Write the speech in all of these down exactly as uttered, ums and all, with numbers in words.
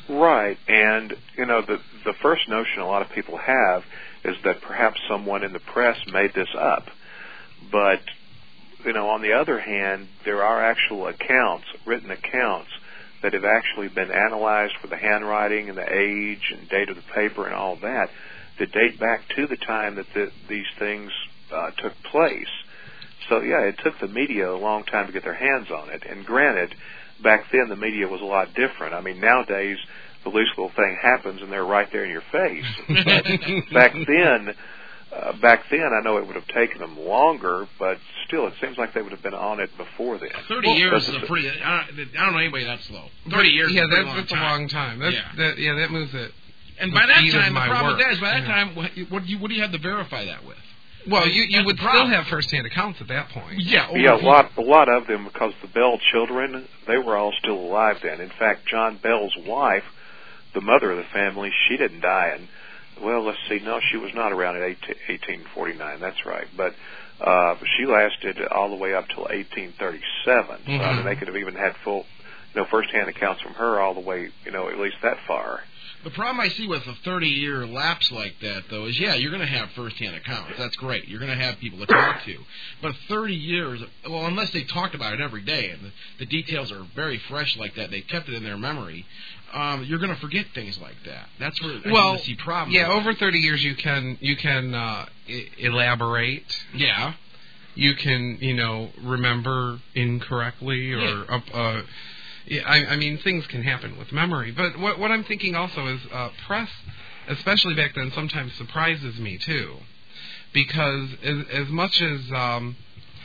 Right, and, you know, the the first notion a lot of people have is that perhaps someone in the press made this up. But, you know, on the other hand, there are actual accounts, written accounts, that have actually been analyzed for the handwriting and the age and date of the paper and all that, that date back to the time that the, these things uh, took place. So, yeah, it took the media a long time to get their hands on it. And granted, back then the media was a lot different. I mean, nowadays the least little thing happens and they're right there in your face. But back then, uh, back then I know it would have taken them longer, but still it seems like they would have been on it before then. Thirty well, years is a pretty. I don't, I don't know anybody that slow. Thirty years. Yeah, is a that's, long that's time. a long time. That's, yeah. That, yeah, that moves it. And by that time, the problem work. with that is by that yeah. time, what, what do you what do you have to verify that with? Well, you you would still problem. have first-hand accounts at that point. Yeah, yeah, a lot, a lot of them, because the Bell children, they were all still alive then. In fact, John Bell's wife, the mother of the family, she didn't die in, well, let's see, no, she was not around in eighteen forty-nine, that's right. But uh, she lasted all the way up till eighteen thirty-seven. Mm-hmm. So, I mean, they could have even had full, you know, first-hand accounts from her all the way, you know, at least that far. The problem I see with a thirty-year lapse like that, though, is, yeah, you're going to have first-hand accounts. That's great. You're going to have people to talk to. But thirty years, well, unless they talked about it every day, and the, the details are very fresh like that, they kept it in their memory, um, you're going to forget things like that. That's where I well, see problems. Yeah, over thirty years you can, you can uh, I- elaborate. Yeah. You can, you know, remember incorrectly or... Yeah. Uh, uh, Yeah, I, I mean, things can happen with memory. But what, what I'm thinking also is uh, press, especially back then, sometimes surprises me, too. Because as, as much as um,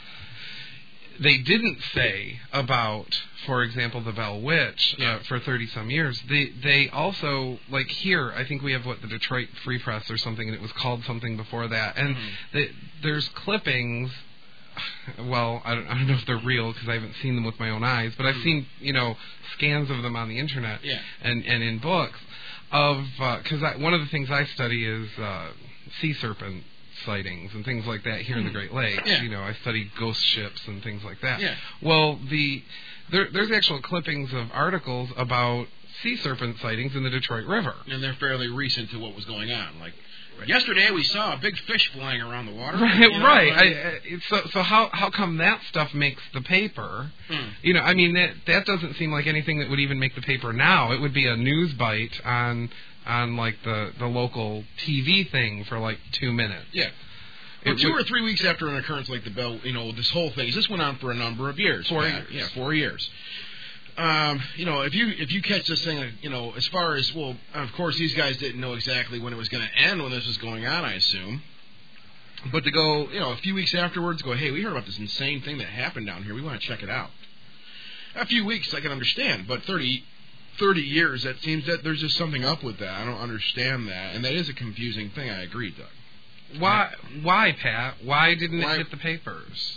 they didn't say about, for example, the Bell Witch uh, for thirty-some years, they, they also, like here, I think we have, what, the Detroit Free Press or something, and it was called something before that. And mm-hmm. they, there's clippings... Well, I don't, I don't know if they're real because I haven't seen them with my own eyes, but I've seen, you know, scans of them on the internet yeah. and, and in books of, because uh, one of the things I study is uh, sea serpent sightings and things like that here mm. in the Great Lakes. Yeah. You know, I study ghost ships and things like that. Yeah. Well, the there, there's actual clippings of articles about sea serpent sightings in the Detroit River. And they're fairly recent to what was going on, like... Yesterday we saw a big fish flying around the water. Right, you know, right. I, I, so, so how how come that stuff makes the paper? Hmm. You know, I mean that that doesn't seem like anything that would even make the paper now. It would be a news bite on on like the, the local T V thing for like two minutes. Yeah. Well, It two would, or three weeks after an occurrence like the Bell, you know, this whole thing. This went on for a number of years. Four yeah, years. Yeah, four years. Um, you know, if you if you catch this thing, you know, as far as, well, of course, these guys didn't know exactly when it was going to end when this was going on, I assume. But to go, you know, a few weeks afterwards, go, hey, we heard about this insane thing that happened down here. We want to check it out. A few weeks, I can understand, but thirty, thirty years, that seems that there's just something up with that. I don't understand that, and that is a confusing thing. I agree, Doug. Why, why, Pat? Why didn't Why? it hit the papers?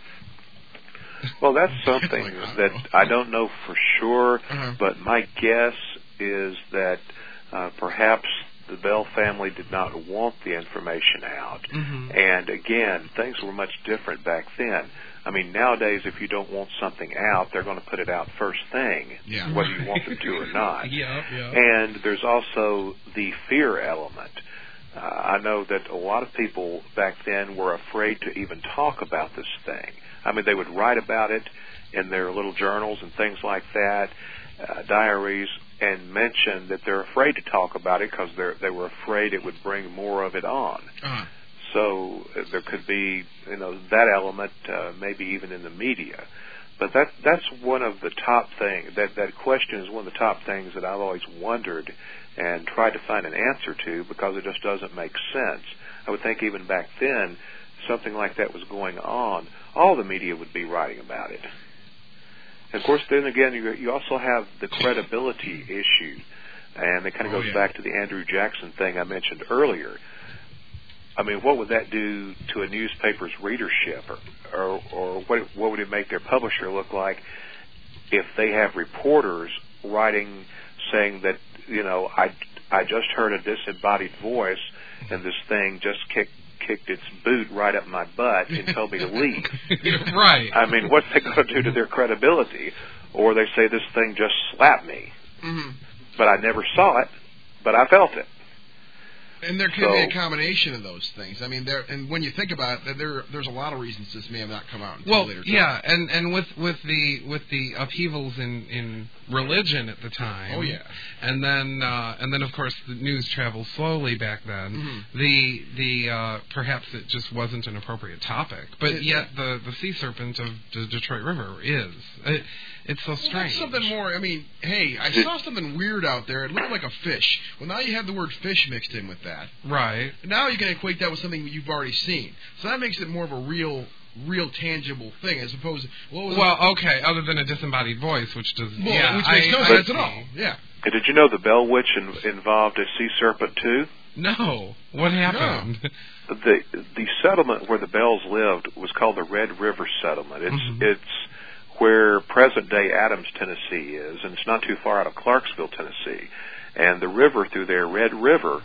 Well, that's something that I don't know for sure, uh-huh. but my guess is that uh, perhaps the Bell family did not want the information out. Mm-hmm. And again, things were much different back then. I mean, nowadays, if you don't want something out, they're going to put it out first thing, yeah. whether you want them to or not. yeah, yeah. And there's also the fear element. Uh, I know that a lot of people back then were afraid to even talk about this thing. I mean, they would write about it in their little journals and things like that, uh, diaries, and mention that they're afraid to talk about it because they were afraid it would bring more of it on. Uh-huh. So uh, there could be, you know, that element, uh, maybe even in the media. But that that's one of the top things. That that question is one of the top things that I've always wondered and tried to find an answer to because it just doesn't make sense. I would think even back then, something like that was going on, all the media would be writing about it. And of course, then again, you, you also have the credibility issue, and it kind of oh, goes yeah. back to the Andrew Jackson thing I mentioned earlier. I mean, what would that do to a newspaper's readership, or, or, or what, what would it make their publisher look like if they have reporters writing, saying that, you know, I, I just heard a disembodied voice, and this thing just kicked kicked its boot right up my butt and told me to leave. Right. I mean, what's that going to do to their credibility? Or they say this thing just slapped me. Mm-hmm. but I never saw it, but I felt it. And there could so, be a combination of those things. I mean, there and when you think about it, there there's a lot of reasons this may have not come out until well, later. yeah, and and with with the with the upheavals in, in religion at the time. Oh yeah. And then uh, and then of course the news traveled slowly back then. Mm-hmm. The the uh, perhaps it just wasn't an appropriate topic, but it, yet the, the sea serpent of the Detroit River is. It, it's so strange. Well, that's something more. I mean, hey, I saw something weird out there. It looked like a fish. Well, now you have the word fish mixed in with that. Right. Now you can equate that with something you've already seen. So that makes it more of a real, real tangible thing as opposed to... What was well, it? okay, other than a disembodied voice, which does... Well, yeah, which makes I, no I, sense I, at all. Yeah. Did you know the Bell Witch in, involved a sea serpent, too? No. What happened? No. The the settlement where the Bells lived was called the Red River Settlement. It's mm-hmm. it's where present-day Adams, Tennessee is, and it's not too far out of Clarksville, Tennessee. And the river through there, Red River,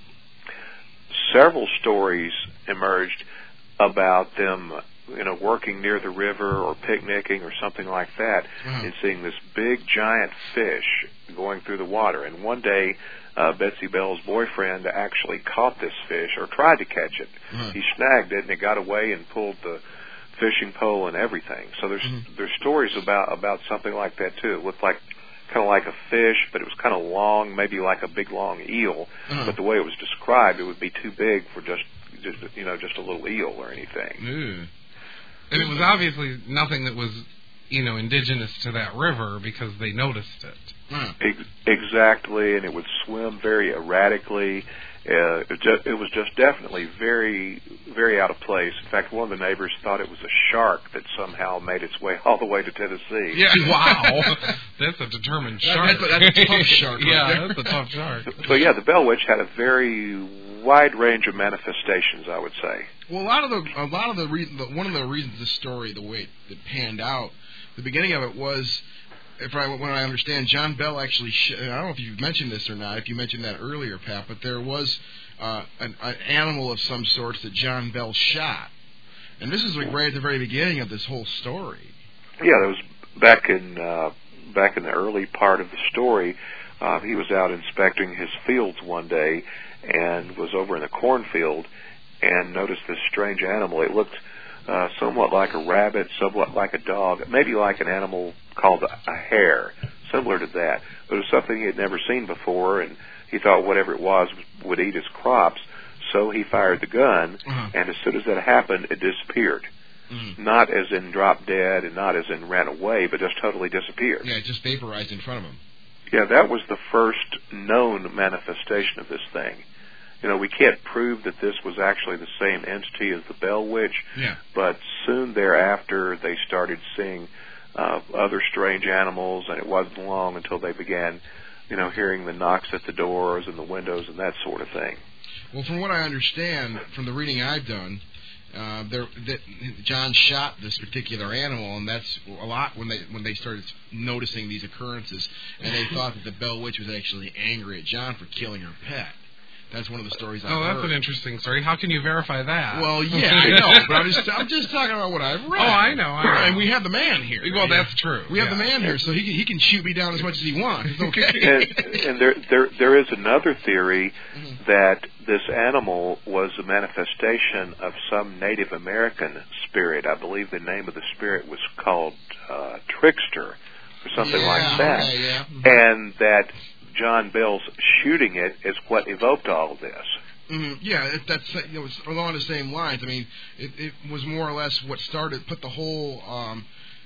several stories emerged about them, you know, working near the river or picnicking or something like that, mm-hmm. and seeing this big giant fish going through the water. And one day, uh, Betsy Bell's boyfriend actually caught this fish, or tried to catch it. Mm-hmm. He snagged it, and it got away and pulled the fishing pole and everything. So there's mm-hmm. there's stories about about something like that too. It looked like kind of like a fish, but it was kind of long, maybe like a big long eel. Uh-huh. But the way it was described, it would be too big for just, just you know, just a little eel or anything. Ew. And it was obviously nothing that was, you know, indigenous to that river because they noticed it. Uh-huh. Ex- exactly, and it would swim very erratically. Uh, it, just, it was just definitely very, very out of place. In fact, one of the neighbors thought it was a shark that somehow made its way all the way to Tennessee. Yeah, wow. That's a determined shark. That's a, that's a tough shark. Right yeah, there. that's a tough shark. So, yeah, the Bell Witch had a very wide range of manifestations, I would say. Well, a lot of the, a lot of the, reason, the one of the reasons this story, the way it panned out, the beginning of it was, if I, when I understand, John Bell actually, sh- I don't know if you've mentioned this or not, if you mentioned that earlier, Pat, but there was uh, an, an animal of some sorts that John Bell shot. And this is like right at the very beginning of this whole story. Yeah, that was back in, uh, back in the early part of the story. Uh, he was out inspecting his fields one day and was over in the cornfield and noticed this strange animal. It looked uh, somewhat like a rabbit, somewhat like a dog, maybe like an animal called a, a hare, similar to that. But it was something he had never seen before, and he thought whatever it was would eat his crops. So he fired the gun, uh-huh. and as soon as that happened, it disappeared. Mm-hmm. Not as in dropped dead and not as in ran away, but just totally disappeared. Yeah, it just vaporized in front of him. Yeah, that was the first known manifestation of this thing. You know, we can't prove that this was actually the same entity as the Bell Witch, yeah. but soon thereafter they started seeing uh, other strange animals, and it wasn't long until they began, you know, hearing the knocks at the doors and the windows and that sort of thing. Well, from what I understand, from the reading I've done, uh, there, that John shot this particular animal, and that's a lot when they when they started noticing these occurrences, and they thought that the Bell Witch was actually angry at John for killing her pet. That's one of the stories I've heard. Oh, that's heard. an interesting story. How can you verify that? Well, yeah, I know, but I'm just, I'm just talking about what I've read. Oh, I know, I know. And we have the man here. Well, that's true. We have yeah. the man here, so he can, he can shoot me down as much as he wants. It's okay. and and there, there, there is another theory mm-hmm. that this animal was a manifestation of some Native American spirit. I believe the name of the spirit was called uh, Trickster or something yeah, like that. Okay, yeah. mm-hmm. And that John Bell's shooting it is what evoked all of this. Mm-hmm. Yeah, it, that's it was along the same lines. I mean, it, it was more or less what started, put the whole um,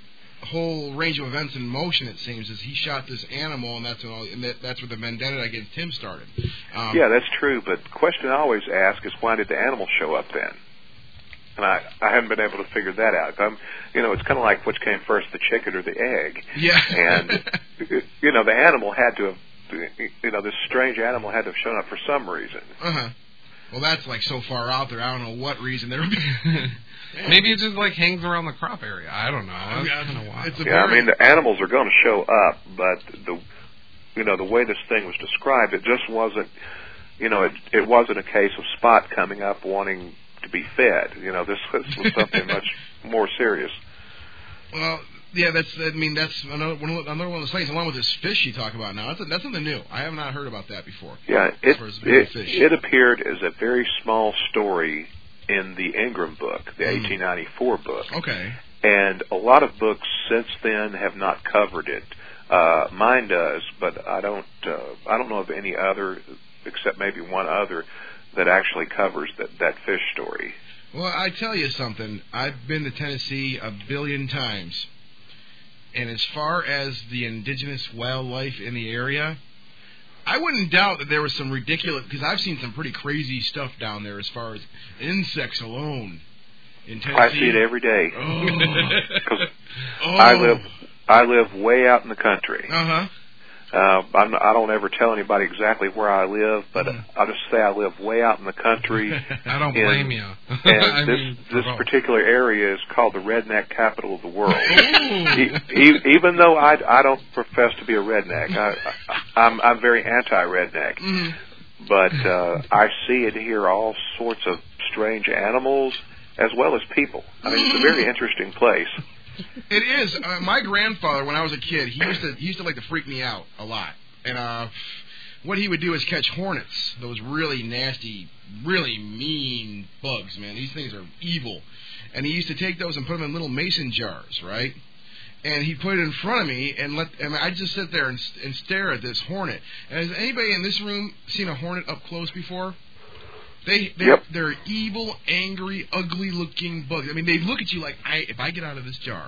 whole range of events in motion. It seems as he shot this animal, and that's when all, and that, that's where the vendetta against him started. Um, yeah, that's true. But the question I always ask is, why did the animal show up then? And I, I haven't been able to figure that out. I'm, you know, it's kind of like which came first, the chicken or the egg. Yeah. And you know, the animal had to have. You know, this strange animal had to have shown up for some reason. Uh-huh. Well, that's like so far out there. I don't know what reason there would be. Maybe it just like hangs around the crop area. I don't know. That's yeah, kind of wild. it's a yeah, very... I mean, the animals are going to show up, but the, you know, the way this thing was described, it just wasn't, you know, it it wasn't a case of Spot coming up wanting to be fed. You know, this, this was something much more serious. Well, Yeah, that's. I mean, that's another one, another one of those things. Along with this fish you talk about now, that's a, that's something new. I have not heard about that before. Yeah, it it, fish. it appeared as a very small story in the Ingram book, the mm. eighteen ninety-four book. Okay. And a lot of books since then have not covered it. Uh, mine does, but I don't. Uh, I don't know of any other, except maybe one other, that actually covers that that fish story. Well, I tell you something. I've been to Tennessee a billion times. And as far as the indigenous wildlife in the area, I wouldn't doubt that there was some ridiculous, because I've seen some pretty crazy stuff down there as far as insects alone in Tennessee. I see it every day. Oh. oh. I live, I live way out in the country. Uh-huh. Uh, I'm, I don't ever tell anybody exactly where I live, but mm. I'll just say I live way out in the country. I don't blame you. And this, mean, this particular area is called the redneck capital of the world. e- e- even though I, I don't profess to be a redneck, I, I, I'm, I'm very anti-redneck. Mm. But uh, I see and hear all sorts of strange animals as well as people. I mean, it's a very interesting place. It is. Uh, my grandfather, when I was a kid, he used to he used to like to freak me out a lot. And uh, what he would do is catch hornets, those really nasty, really mean bugs, man. These things are evil. And he used to take those and put them in little mason jars, right? And he'd put it in front of me, and let and I'd just sit there and, and stare at this hornet. And has anybody in this room seen a hornet up close before? They, they're, yep. they're evil, angry, ugly-looking bugs. I mean, they look at you like, I, if I get out of this jar,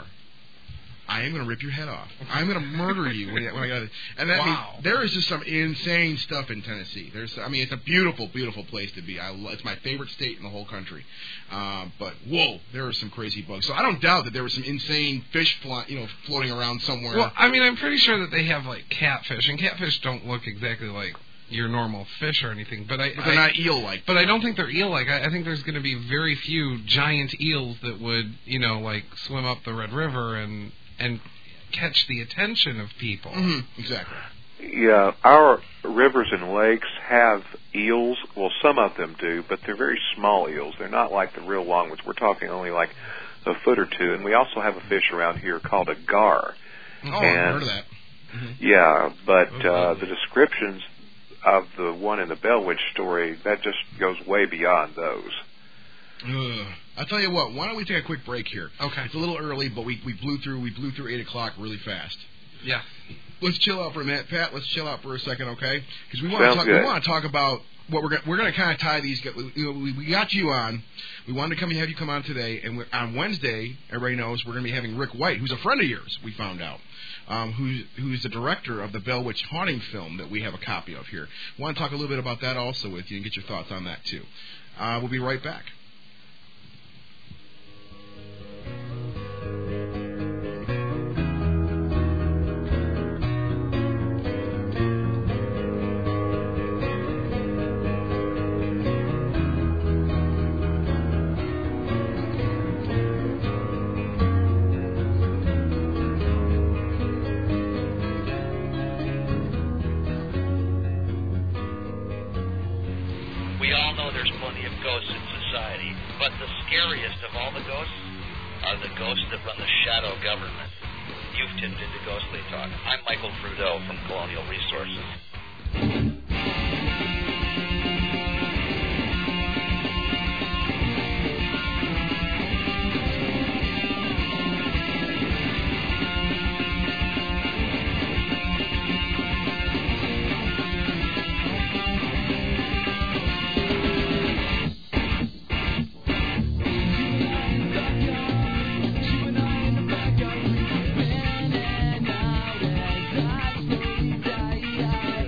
I am going to rip your head off. I'm going to murder you when, when I get out of it. And that wow. means there is just some insane stuff in Tennessee. There's, I mean, it's a beautiful, beautiful place to be. I, it's my favorite state in the whole country. Um, but, whoa, there are some crazy bugs. So I don't doubt that there was some insane fish fly, you know, floating around somewhere. Well, I mean, I'm pretty sure that they have, like, catfish. And catfish don't look exactly like your normal fish or anything, but I but they're I, not eel-like. But I don't think they're eel-like. I, I think there's going to be very few giant eels that would, you know, like swim up the Red River and and catch the attention of people. Mm-hmm. Exactly. Yeah, our rivers and lakes have eels. Well, some of them do, but they're very small eels. They're not like the real long ones. We're talking only like a foot or two. And we also have a fish around here called a gar. Oh, and, I've heard of that. Mm-hmm. Yeah, but uh, the descriptions of the one in the Bellwitch story, that just goes way beyond those. Ugh. I'll tell you what, why don't we take a quick break here? Okay. It's a little early, but we, we blew through we blew through eight o'clock really fast. Yeah. Let's chill out for a minute, Pat. Let's chill out for a second, okay? Because we want to talk. Good. We want to talk about what we're gonna, we're going to kind of tie these. You know, we, we got you on. We wanted to come and have you come on today, and we're, on Wednesday, everybody knows we're going to be having Rick White, who's a friend of yours. We found out, um, who's who's the director of the Bellwitch Haunting film that we have a copy of here. We want to talk a little bit about that also with you and get your thoughts on that too. Uh, we'll be right back. Yeah.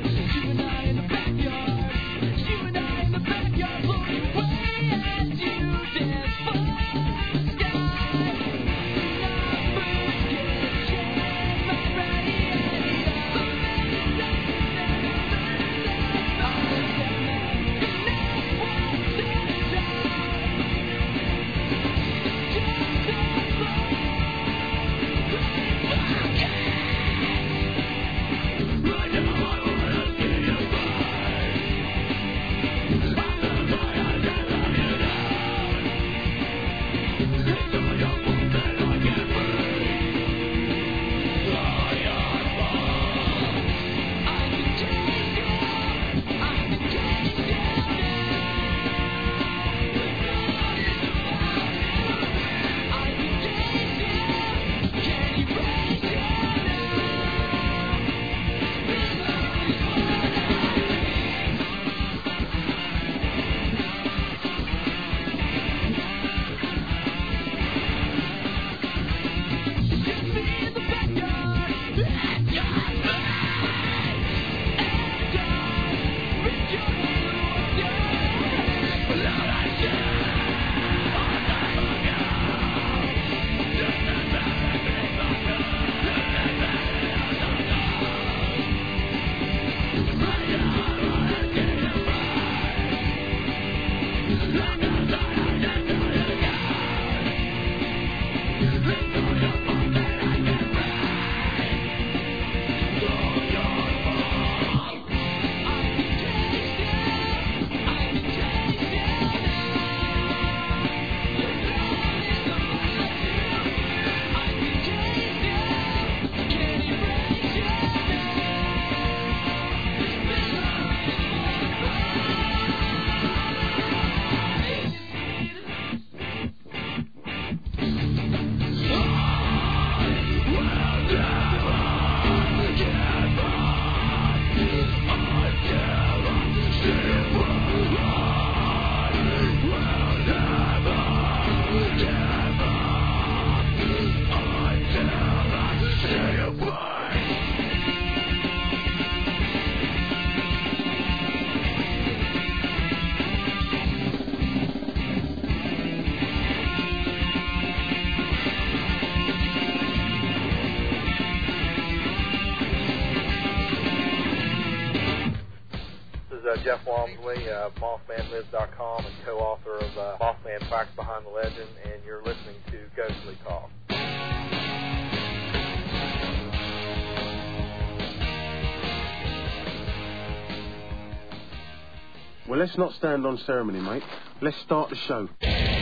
uh, Jeff Walmsley, uh, Mothman Lives dot com, and co-author of uh, Mothman Facts Behind the Legend, and you're listening to Ghostly Talk. Well, let's not stand on ceremony, mate. Let's start the show.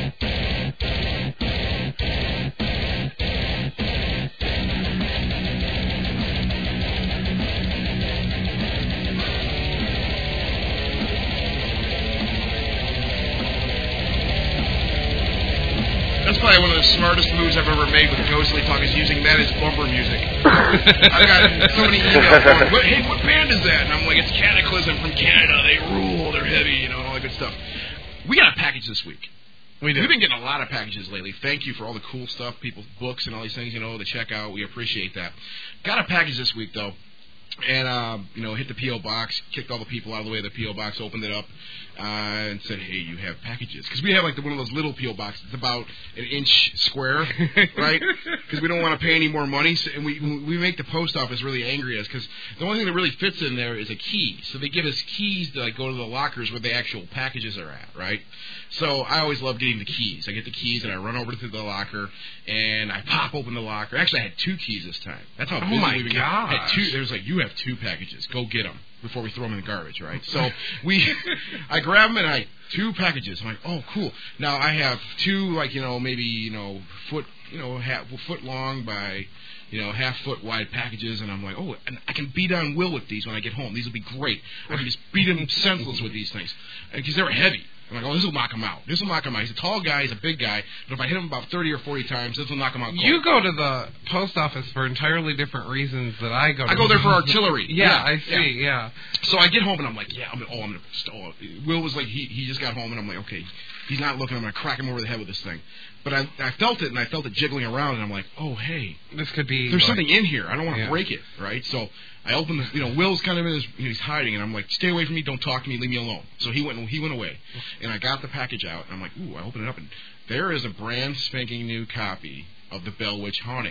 That's probably one of the smartest moves I've ever made with Ghostly Talk, is using that as bumper music. I've gotten so many emails going, what, hey, what band is that? And I'm like, it's Cataclysm from Canada. They rule. They're heavy, you know, all that good stuff. We got a package this week. We did. We've been getting a lot of packages lately. Thank you for all the cool stuff, people's books and all these things, you know, the checkout. We appreciate that. Got a package this week, though. And, uh, you know, hit the P O box, kicked all the people out of the way of the P O box, opened it up, uh, and said, hey, you have packages. Because we have, like, the, one of those little P O boxes. It's about an inch square, right? Because we don't want to pay any more money. So, and we we make the post office really angry at us, because the only thing that really fits in there is a key. So they give us keys to, like, go to the lockers where the actual packages are at, right? So I always love getting the keys. I get the keys, and I run over to the locker, and I pop open the locker. Actually, I had two keys this time. That's how busy oh my we've been. gosh. I had two. There was like, you have two packages. Go get them before we throw them in the garbage, right? So we, I grab them, and I, two packages. I'm like, oh, cool. Now I have two, like, you know, maybe, you know, foot, you know, half foot long by, you know, half foot wide packages, and I'm like, oh, and I can beat on Will with these when I get home. These will be great. I can just beat him senseless with these things, because they were heavy. I'm like, oh, this will knock him out. This will knock him out. He's a tall guy. He's a big guy. But if I hit him about thirty or forty times, this will knock him out cold. You go to the post office for entirely different reasons that I go to. I go there for artillery. Yeah, yeah, I see, yeah. yeah. So I get home, and I'm like, yeah, I'm oh, I'm going to... Oh. Will was like, he, he just got home, and I'm like, okay, he's not looking. I'm going to crack him over the head with this thing. But I, I felt it, and I felt it jiggling around, and I'm like, oh, hey. This could be... There's like, something in here. I don't want to yeah. break it, right? So I opened the... You know, Will's kind of in his... He's hiding, and I'm like, stay away from me. Don't talk to me. Leave me alone. So he went he went away. And I got the package out, and I'm like, ooh, I open it up, and there is a brand spanking new copy of The Bell Witch Haunting.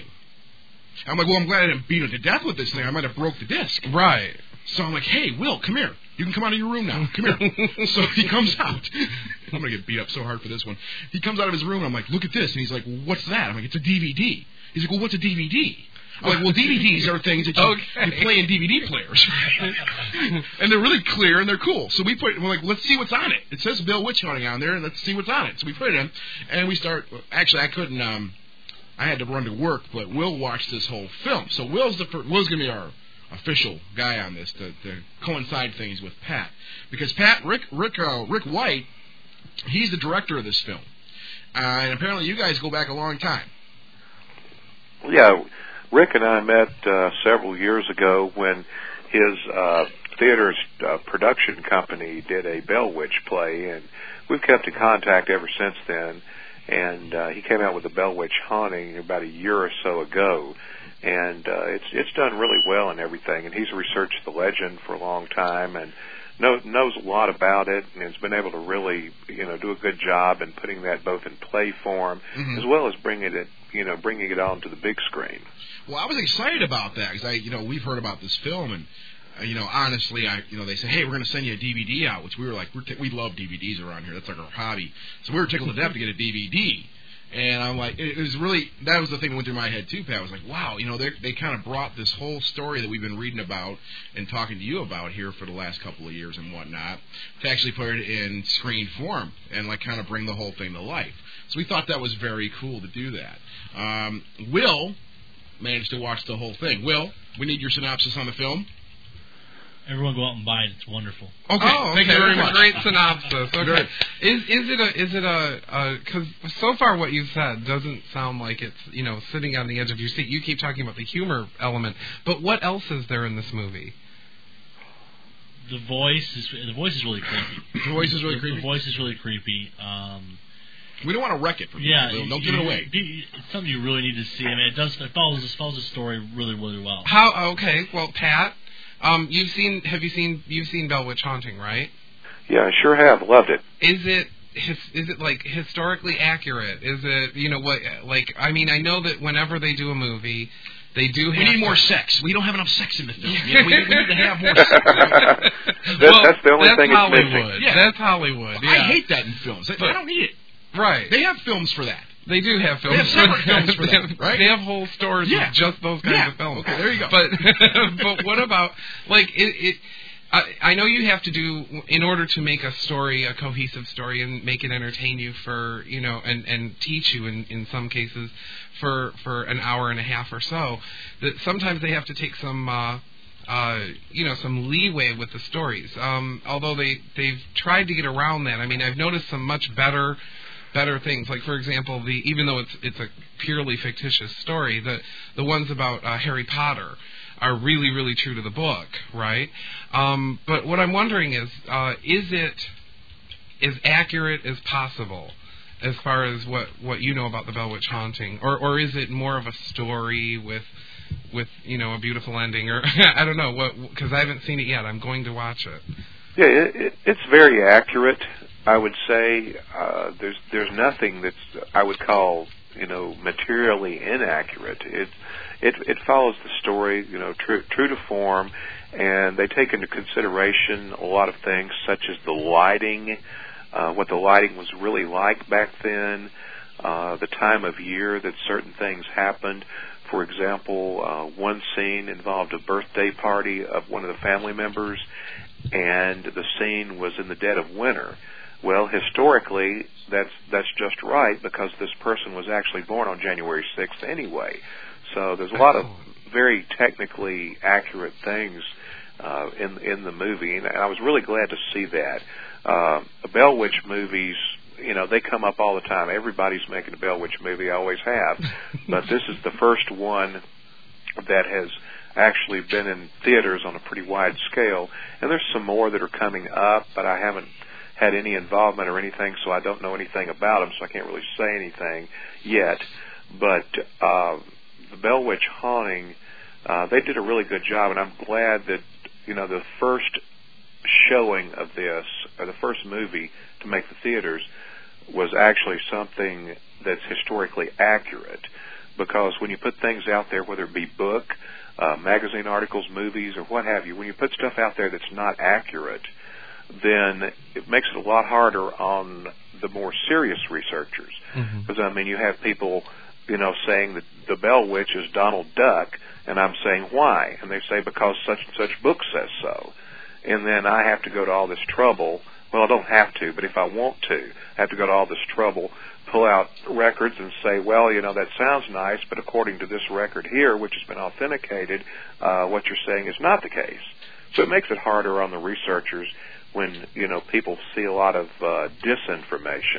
I'm like, well, I'm glad I didn't beat him to death with this thing. I might have broke the disc. Right. So I'm like, hey, Will, come here. You can come out of your room now. Come here. So he comes out. I'm going to get beat up so hard for this one. He comes out of his room, and I'm like, look at this. And he's like, what's that? I'm like, it's a D V D. He's like, well, what's a D V D? I'm like, well, D V Ds are things that you, okay. you play in D V D players. And they're really clear, and they're cool. So we put, we're like, let's see what's on it. It says Bill Witch Hunting on there, and let's see what's on it. So we put it in, and we start, actually, I couldn't, um, I had to run to work, but Will watched this whole film. So Will's the first, Will's going to be our official guy on this to, to coincide things with Pat, because Pat Rick Rick uh, Rick White, he's the director of this film, uh, and apparently you guys go back a long time. Yeah, Rick and I met uh, several years ago when his uh, theater's uh, production company did a Bell Witch play, and we've kept in contact ever since then. And uh, he came out with the Bell Witch Haunting about a year or so ago. And uh, it's it's done really well and everything. And he's researched the legend for a long time and know, knows a lot about it, and has been able to really, you know, do a good job in putting that both in play form mm-hmm. as well as bringing it, you know, bringing it onto the big screen. Well, I was excited about that because I, you know, we've heard about this film, and uh, you know, honestly, I, you know, they said, hey, we're going to send you a D V D out, which we were like, we're t- we love D V Ds around here. That's like our hobby. So we were tickled to death to get a D V D. And I'm like, it was really, that was the thing that went through my head too, Pat. I was like, wow, you know, they they kind of brought this whole story that we've been reading about and talking to you about here for the last couple of years and whatnot to actually put it in screen form and like kind of bring the whole thing to life. So we thought that was very cool to do that. Um, Will managed to watch the whole thing. Will, we need your synopsis on the film. Everyone go out and buy it. It's wonderful. Okay, oh, okay. Thank you very That's much. A great synopsis. Okay, Good. is is it a is it a because so far what you've said doesn't sound like it's, you know, sitting on the edge of your seat. You keep talking about the humor element, but what else is there in this movie? The voice is the voice is really creepy. The voice is really the, creepy. The voice is really creepy. Um, we don't want to wreck it for yeah, people. Don't you, give it away. It's something you really need to see. I mean, it does. It follows it follows the story really, really well. How? Okay. Well, Pat. Um, you've seen, have you seen, you've seen Bell Witch Haunting, right? Yeah, I sure have. Loved it. Is it, is it like historically accurate? Is it, you know, what, like, I mean, I know that whenever they do a movie, they do have We need to, more sex. We don't have enough sex in the film. You know, we, we need to have more sex. that, well, that's the only that's thing Hollywood. it's missing. Yeah. That's Hollywood. Yeah. I hate that in films. I, But- I don't need it. Right. They have films for that. They do have films. They have separate films for they that, have, right? They have whole stores Yeah. with just those kinds Yeah. of films. Okay, there you go. But but what about like it? it I, I know you have to do in order to make a story a cohesive story and make it entertain you for you know and, and teach you in, in some cases for for an hour and a half or so. That sometimes they have to take some. Uh, Uh, you know, some leeway with the stories. Um, although they they've tried to get around that. I mean, I've noticed some much better better things. Like for example, the even though it's it's a purely fictitious story, the the ones about uh, Harry Potter are really really true to the book, right? Um, but what I'm wondering is, uh, is it as accurate as possible as far as what, what you know about the Bell Witch Haunting, or or is it more of a story with with you know a beautiful ending, or I don't know what, because I haven't seen it yet. I'm going to watch it. Yeah, it, it, it's very accurate. I would say uh, there's there's nothing that's I would call you know materially inaccurate. It it it follows the story you know true true to form, and they take into consideration a lot of things such as the lighting, uh, what the lighting was really like back then, uh, the time of year that certain things happened. For example, uh, one scene involved a birthday party of one of the family members, and the scene was in the dead of winter. Well, historically, that's that's just right because this person was actually born on January sixth anyway. So there's a lot of very technically accurate things uh, in in the movie, and I was really glad to see that. Uh, the Bell Witch movies, you know, they come up all the time. Everybody's making a Bell Witch movie, I always have. But this is the first one that has actually been in theaters on a pretty wide scale. And there's some more that are coming up, but I haven't had any involvement or anything, so I don't know anything about them, so I can't really say anything yet. But uh, the Bell Witch Haunting, uh, they did a really good job, and I'm glad that, you know, the first showing of this, or the first movie to make the theaters, was actually something that's historically accurate. Because when you put things out there, whether it be book, uh, magazine articles, movies, or what have you, when you put stuff out there that's not accurate, then it makes it a lot harder on the more serious researchers. Mm-hmm. Because, I mean, you have people, you know, saying that the Bell Witch is Donald Duck, and I'm saying, why? And they say, because such and such book says so. And then I have to go to all this trouble. Well, I don't have to, but if I want to, I have to go to all this trouble, pull out records and say, well, you know, that sounds nice, but according to this record here, which has been authenticated, uh, what you're saying is not the case. So it makes it harder on the researchers when, you know, people see a lot of uh, disinformation,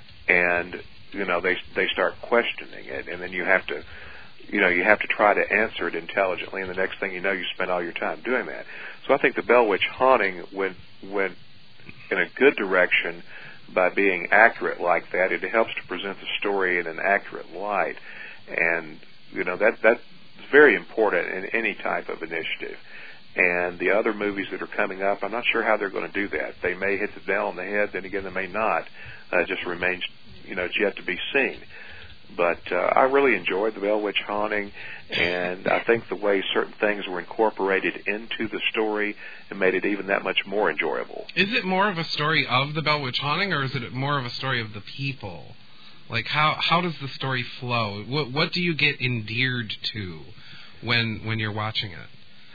and, you know, they they start questioning it, and then you have to, you know, you have to try to answer it intelligently, and the next thing you know, you spend all your time doing that. So I think the Bell Witch Haunting went, went in a good direction by being accurate like that. It helps to present the story in an accurate light, and, you know, that that's very important in any type of initiative. And the other movies that are coming up, I'm not sure how they're going to do that. They may hit the nail on the head, then again they may not. Uh, it just remains, you know, it's yet to be seen. But uh, I really enjoyed the Bell Witch Haunting, and I think the way certain things were incorporated into the story and made it even that much more enjoyable. Is it more of a story of the Bell Witch Haunting, or is it more of a story of the people? Like, how how does the story flow? What what do you get endeared to when when you're watching it?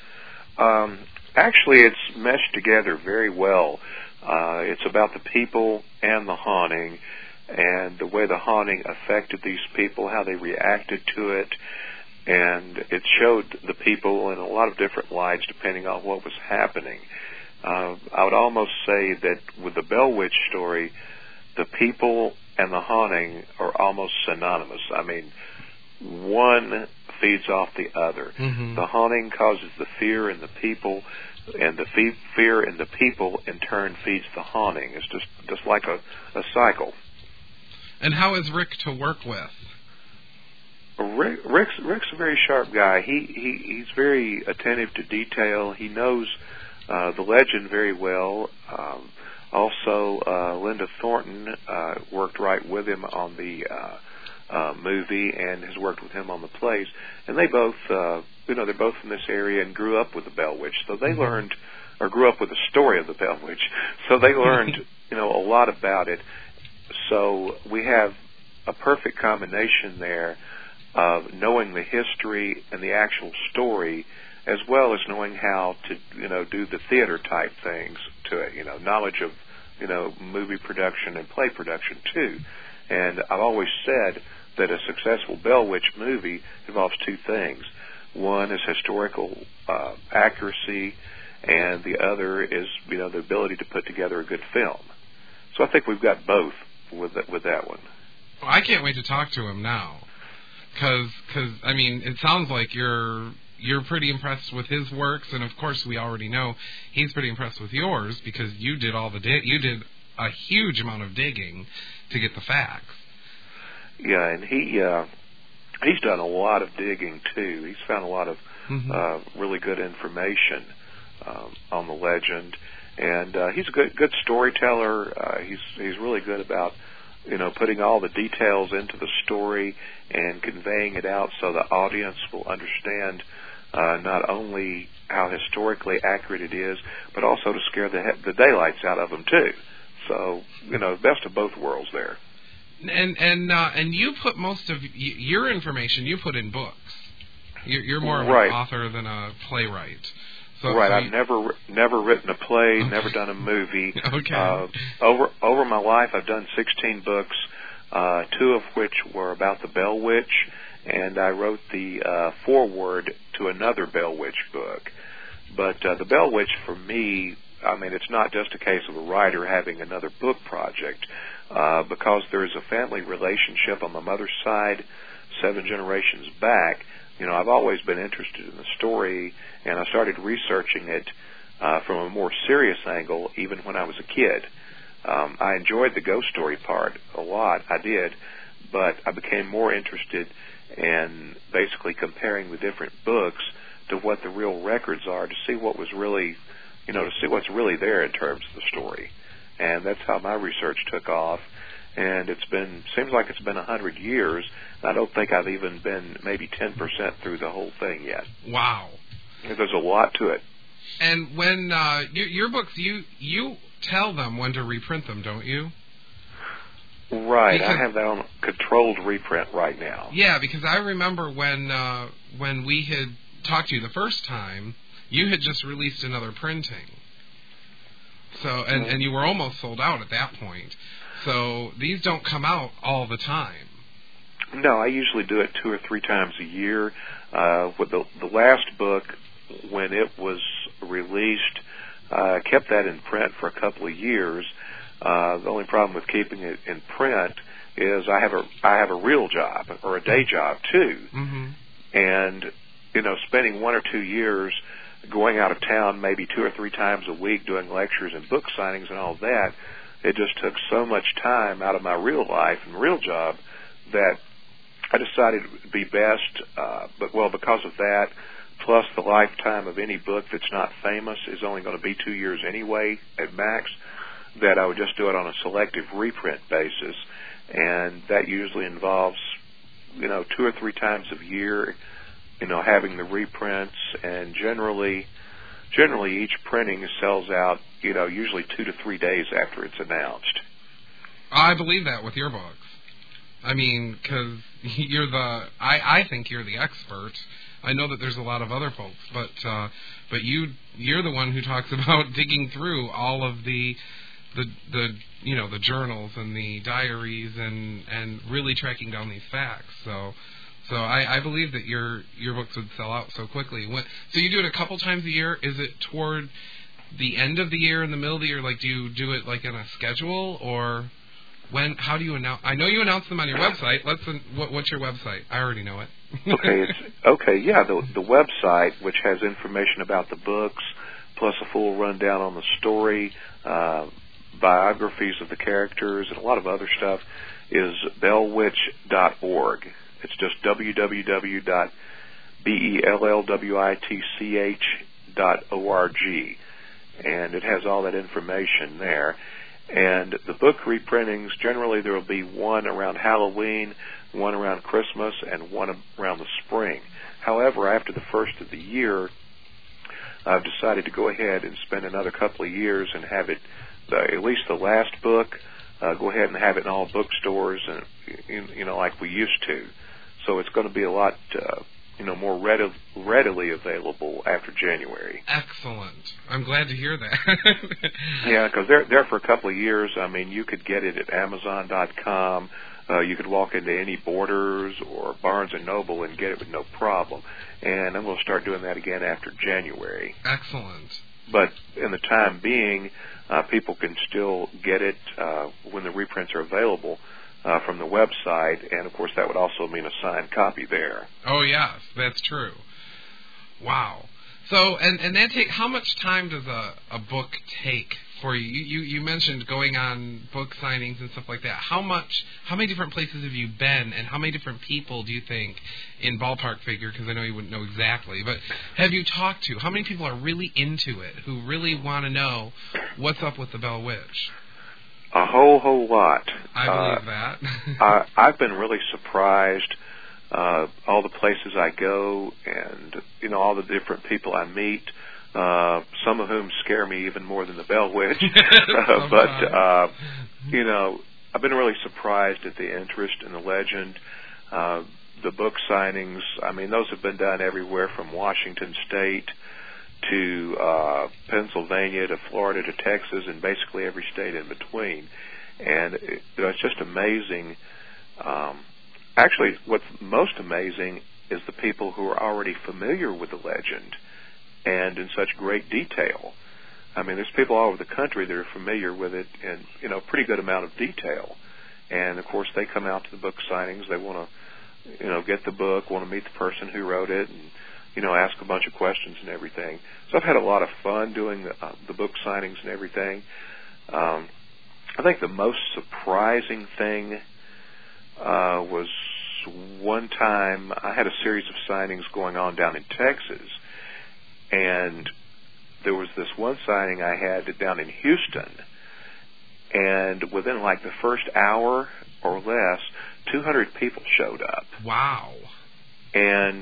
Um, actually, it's meshed together very well. Uh, it's about the people and the haunting, and the way the haunting affected these people, how they reacted to it, and it showed the people in a lot of different lights depending on what was happening. Uh, I would almost say that with the Bell Witch story, the people and the haunting are almost synonymous. I mean, one feeds off the other. Mm-hmm. The haunting causes the fear in the people, and the fe- fear in the people in turn feeds the haunting. It's just just like a, a cycle. And how is Rick to work with? Rick, Rick's, Rick's a very sharp guy. He, he he's very attentive to detail. He knows uh, the legend very well. Um, also, uh, Linda Thornton uh, worked right with him on the uh, uh, movie and has worked with him on the plays. And they both, uh, you know, they're both from this area and grew up with the Bell Witch. So they mm-hmm. learned, or grew up with the story of the Bell Witch. So they learned, you know, a lot about it. So we have a perfect combination there of knowing the history and the actual story, as well as knowing how to, you know, do the theater type things to it, you know, knowledge of, you know, movie production and play production too. And I've always said that a successful Bell Witch movie involves two things. One is historical uh, accuracy, and the other is, you know, the ability to put together a good film. So I think we've got both with that, with that one. Well, I can't wait to talk to him now, because, cause, I mean, it sounds like you're you're pretty impressed with his works, and of course we already know he's pretty impressed with yours because you did all the di- you did a huge amount of digging to get the facts. Yeah, and he uh, he's done a lot of digging too. He's found a lot of mm-hmm. uh, really good information um, on the legend, and uh, he's a good good storyteller. Uh, he's he's really good about, you know, putting all the details into the story and conveying it out so the audience will understand uh, not only how historically accurate it is, but also to scare the the daylights out of them too. So, you know, best of both worlds there. And and uh, and you put most of y- your information you put in books. You're, you're more of right. an author than a playwright. So, right. So I've you... never never written a play, okay. never done a movie. Okay. Uh, over over my life, I've done sixteen books, uh, two of which were about the Bell Witch, and I wrote the uh, foreword to another Bell Witch book. But uh, the Bell Witch, for me, I mean, it's not just a case of a writer having another book project, uh, because there is a family relationship on my mother's side, seven generations back. You know, I've always been interested in the story, and I started researching it uh, from a more serious angle even when I was a kid. Um, I enjoyed the ghost story part a lot, I did, but I became more interested in basically comparing the different books to what the real records are to see what was really, you know, to see what's really there in terms of the story. And that's how my research took off. And it's been, seems like it's been a hundred years. And I don't think I've even been maybe ten percent through the whole thing yet. Wow. There's a lot to it. And when uh, your, your books, you you tell them when to reprint them, don't you? Right. Because, I have that on controlled reprint right now. Yeah, because I remember when uh, when we had talked to you the first time, you had just released another printing. So and, and you were almost sold out at that point. So these don't come out all the time. No, I usually do it two or three times a year. Uh, with the, the last book, when it was released, I uh, kept that in print for a couple of years. Uh, the only problem with keeping it in print is I have a I have a real job or a day job too, mm-hmm. and you know, spending one or two years going out of town, maybe two or three times a week, doing lectures and book signings and all of that. It just took so much time out of my real life and real job that I decided it would be best, uh, but well, because of that, plus the lifetime of any book that's not famous is only going to be two years anyway at max, that I would just do it on a selective reprint basis. And that usually involves, you know, two or three times a year, you know, having the reprints, and generally, generally each printing sells out, you know, usually two to three days after it's announced. I believe that with your books. I mean, because you're the, I, I think you're the expert. I know that there's a lot of other folks, but uh, but you you're the one who talks about digging through all of the the the you know the journals and the diaries and and really tracking down these facts. So. So I, I believe that your your books would sell out so quickly. When, so you do it a couple times a year. Is it toward the end of the year, in the middle of the year? Like, do you do it like on a schedule, or when? How do you announce? I know you announce them on your website. Let's. What, what's your website? I already know it. okay. It's, okay. Yeah. The the website, which has information about the books, plus a full rundown on the story, uh, biographies of the characters, and a lot of other stuff, is bell witch dot org. It's just w w w dot bell witch dot org, and it has all that information there. And the book reprintings, generally there will be one around Halloween, one around Christmas, and one around the spring. However, after the first of the year, I've decided to go ahead and spend another couple of years and have it, uh, at least the last book, uh, go ahead and have it in all bookstores, and you know, like we used to. So it's going to be a lot, uh, you know, more readi- readily available after January. Excellent. I'm glad to hear that. Yeah, because there, there for a couple of years, I mean, you could get it at Amazon dot com. Uh, you could walk into any Borders or Barnes and Noble and get it with no problem. And I'm going to start doing that again after January. Excellent. But in the time being, uh, people can still get it uh, when the reprints are available uh, from the website. And, of course, that would also mean a signed copy there. Oh, yes, that's true. Wow. So, and, and that take, how much time does a, a book take for you? you? You mentioned going on book signings and stuff like that. How much, how many different places have you been, and how many different people do you think, in ballpark figure, because I know you wouldn't know exactly, but have you talked to? How many people are really into it, who really want to know what's up with the Bell Witch? A whole, whole lot. I believe uh, that. I, I've been really surprised. Uh, all the places I go, and you know, all the different people I meet, uh, some of whom scare me even more than the Bell Witch. uh, but uh, you know, I've been really surprised at the interest in the legend. Uh, the book signings, I mean, those have been done everywhere from Washington State to uh, Pennsylvania to Florida to Texas, and basically every state in between. And it, you know, it's just amazing. Um, Actually, what's most amazing is the people who are already familiar with the legend and in such great detail. I mean, there's people all over the country that are familiar with it in, you know, a pretty good amount of detail. And, of course, they come out to the book signings. They want to, you know, get the book, want to meet the person who wrote it, and, you know, ask a bunch of questions and everything. So I've had a lot of fun doing the, uh, the book signings and everything. Um, I think the most surprising thing Uh, was one time I had a series of signings going on down in Texas, and there was this one signing I had down in Houston, and within like the first hour or less, two hundred people showed up. Wow. And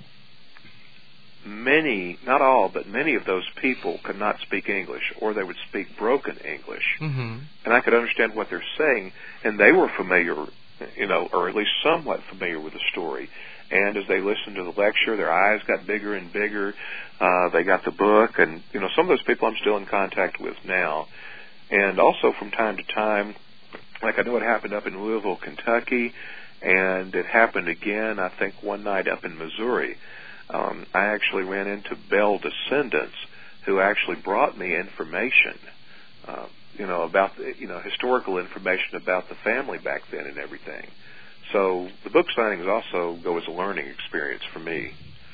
many, not all, but many of those people could not speak English, or they would speak broken English. Mm-hmm. And I could understand what they're saying, and they were familiar, you know, or at least somewhat familiar with the story. And as they listened to the lecture, their eyes got bigger and bigger. Uh, they got the book, and, you know, some of those people I'm still in contact with now. And also from time to time, like I know it happened up in Louisville, Kentucky, and it happened again, I think, one night up in Missouri. Um, I actually ran into Bell descendants who actually brought me information, uh, you know, about, the, you know, historical information about the family back then and everything. So the book signings also go as a learning experience for me.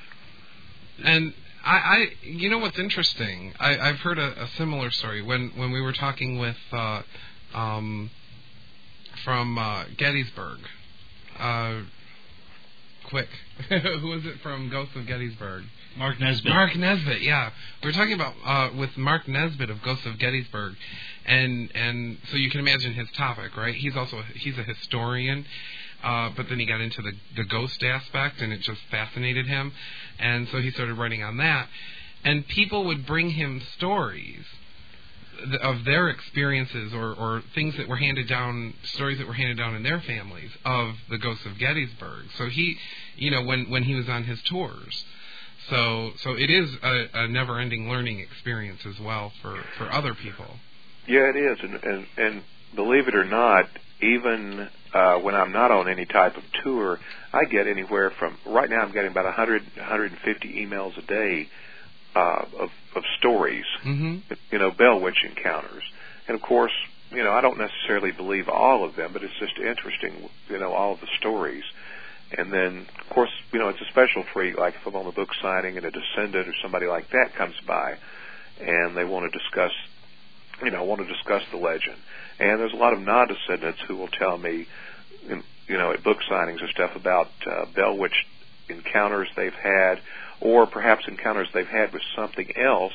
And I, I you know what's interesting? I, I've heard a, a similar story when, when we were talking with, uh, um, from uh, Gettysburg. Uh, quick. Who is it from Ghosts of Gettysburg? Mark Nesbitt. Mark Nesbitt, yeah. We were talking about uh, with Mark Nesbitt of Ghosts of Gettysburg, and and so you can imagine his topic, right? He's also he's a historian, uh, but then he got into the the ghost aspect, and it just fascinated him, and so he started writing on that. And people would bring him stories of their experiences or, or things that were handed down, stories that were handed down in their families of the Ghosts of Gettysburg. So he, you know, when when he was on his tours. So so it is a, a never-ending learning experience as well for, for other people. Yeah, it is. And, and, and believe it or not, even uh, when I'm not on any type of tour, I get anywhere from, right now I'm getting about one hundred, one hundred fifty emails a day uh, of, of stories, mm-hmm. you know, Bell Witch encounters. And, of course, you know, I don't necessarily believe all of them, but it's just interesting, you know, all of the stories. And then, of course, you know, it's a special treat, like if I'm on the book signing and a descendant or somebody like that comes by and they want to discuss, you know, want to discuss the legend. And there's a lot of non-descendants who will tell me, you know, at book signings and stuff about uh, Bell Witch encounters they've had, or perhaps encounters they've had with something else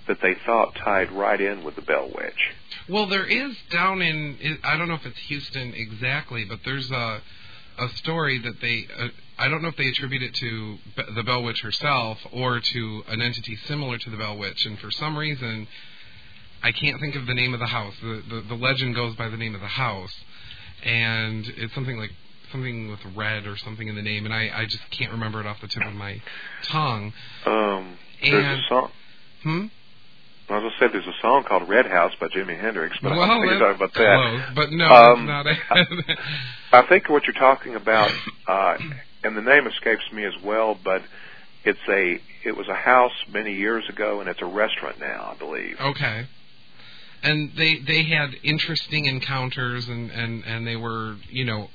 that they thought tied right in with the Bell Witch. Well, there is down in, I don't know if it's Houston exactly, but there's a a story that they, uh, I don't know if they attribute it to the Bell Witch herself or to an entity similar to the Bell Witch, and for some reason, I can't think of the name of the house. The, the, the legend goes by the name of the house, and it's something like, something with red or something in the name, and I, I just can't remember it off the tip of my tongue. Um, and, there's a song. Hmm? I was going to say there's a song called Red House by Jimi Hendrix, but well, I don't think you're talking about close, that. But no, um, it's not. A I, I think what you're talking about, uh, and the name escapes me as well, but it's a it was a house many years ago, and it's a restaurant now, I believe. Okay. And they they had interesting encounters, and, and, and they were, you know,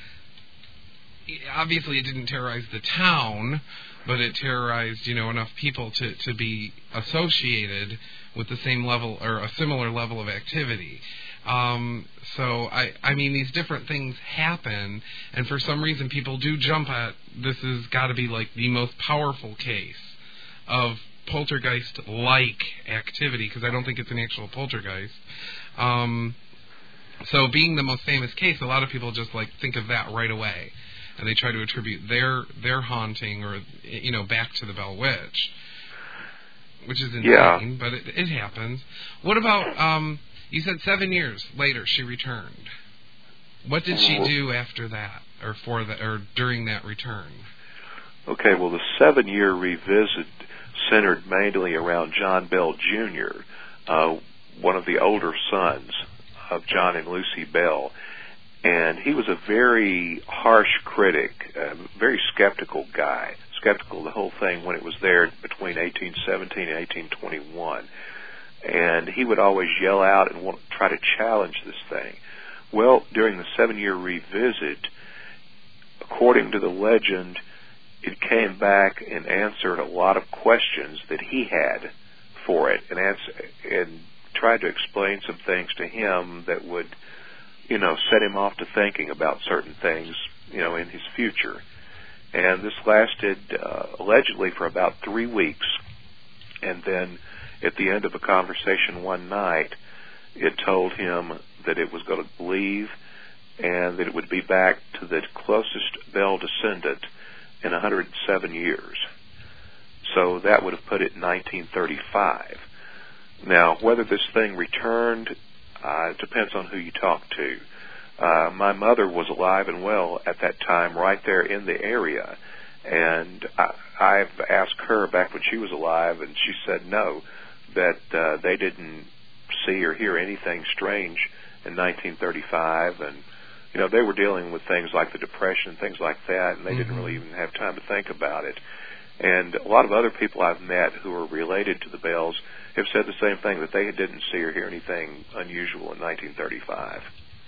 obviously it didn't terrorize the town, but it terrorized, you know, enough people to, to be associated with the same level or a similar level of activity. Um, so, I, I mean, these different things happen, and for some reason people do jump at, this has got to be like the most powerful case of poltergeist-like activity, because I don't think it's an actual poltergeist. Um, so being the most famous case, a lot of people just like think of that right away, and they try to attribute their their haunting or, you know, back to the Bell Witch, which is insane, yeah. but it, it happens. What about, um, you said seven years later she returned. What did she do after that, or for the, or during that return? Okay, well, the seven-year revisit centered mainly around John Bell Junior, uh, one of the older sons of John and Lucy Bell. And he was a very harsh critic, a very skeptical guy, skeptical of the whole thing when it was there between eighteen seventeen and eighteen twenty-one. And he would always yell out and want, try to challenge this thing. Well, during the seven-year revisit, according to the legend, it came back and answered a lot of questions that he had for it, and answer, and tried to explain some things to him that would, you know, set him off to thinking about certain things, you know, in his future. And this lasted uh, allegedly for about three weeks. And then at the end of a conversation one night, it told him that it was going to leave and that it would be back to the closest Bell descendant in one hundred seven years. So that would have put it in nineteen thirty-five. Now, whether this thing returned, uh, it depends on who you talk to. Uh, my mother was alive and well at that time right there in the area. And I, I've asked her back when she was alive, and she said no, that uh, they didn't see or hear anything strange in nineteen thirty-five. And, you know, they were dealing with things like the Depression, things like that, and they mm-hmm. didn't really even have time to think about it. And a lot of other people I've met who are related to the Bells have said the same thing, that they didn't see or hear anything unusual in nineteen thirty-five.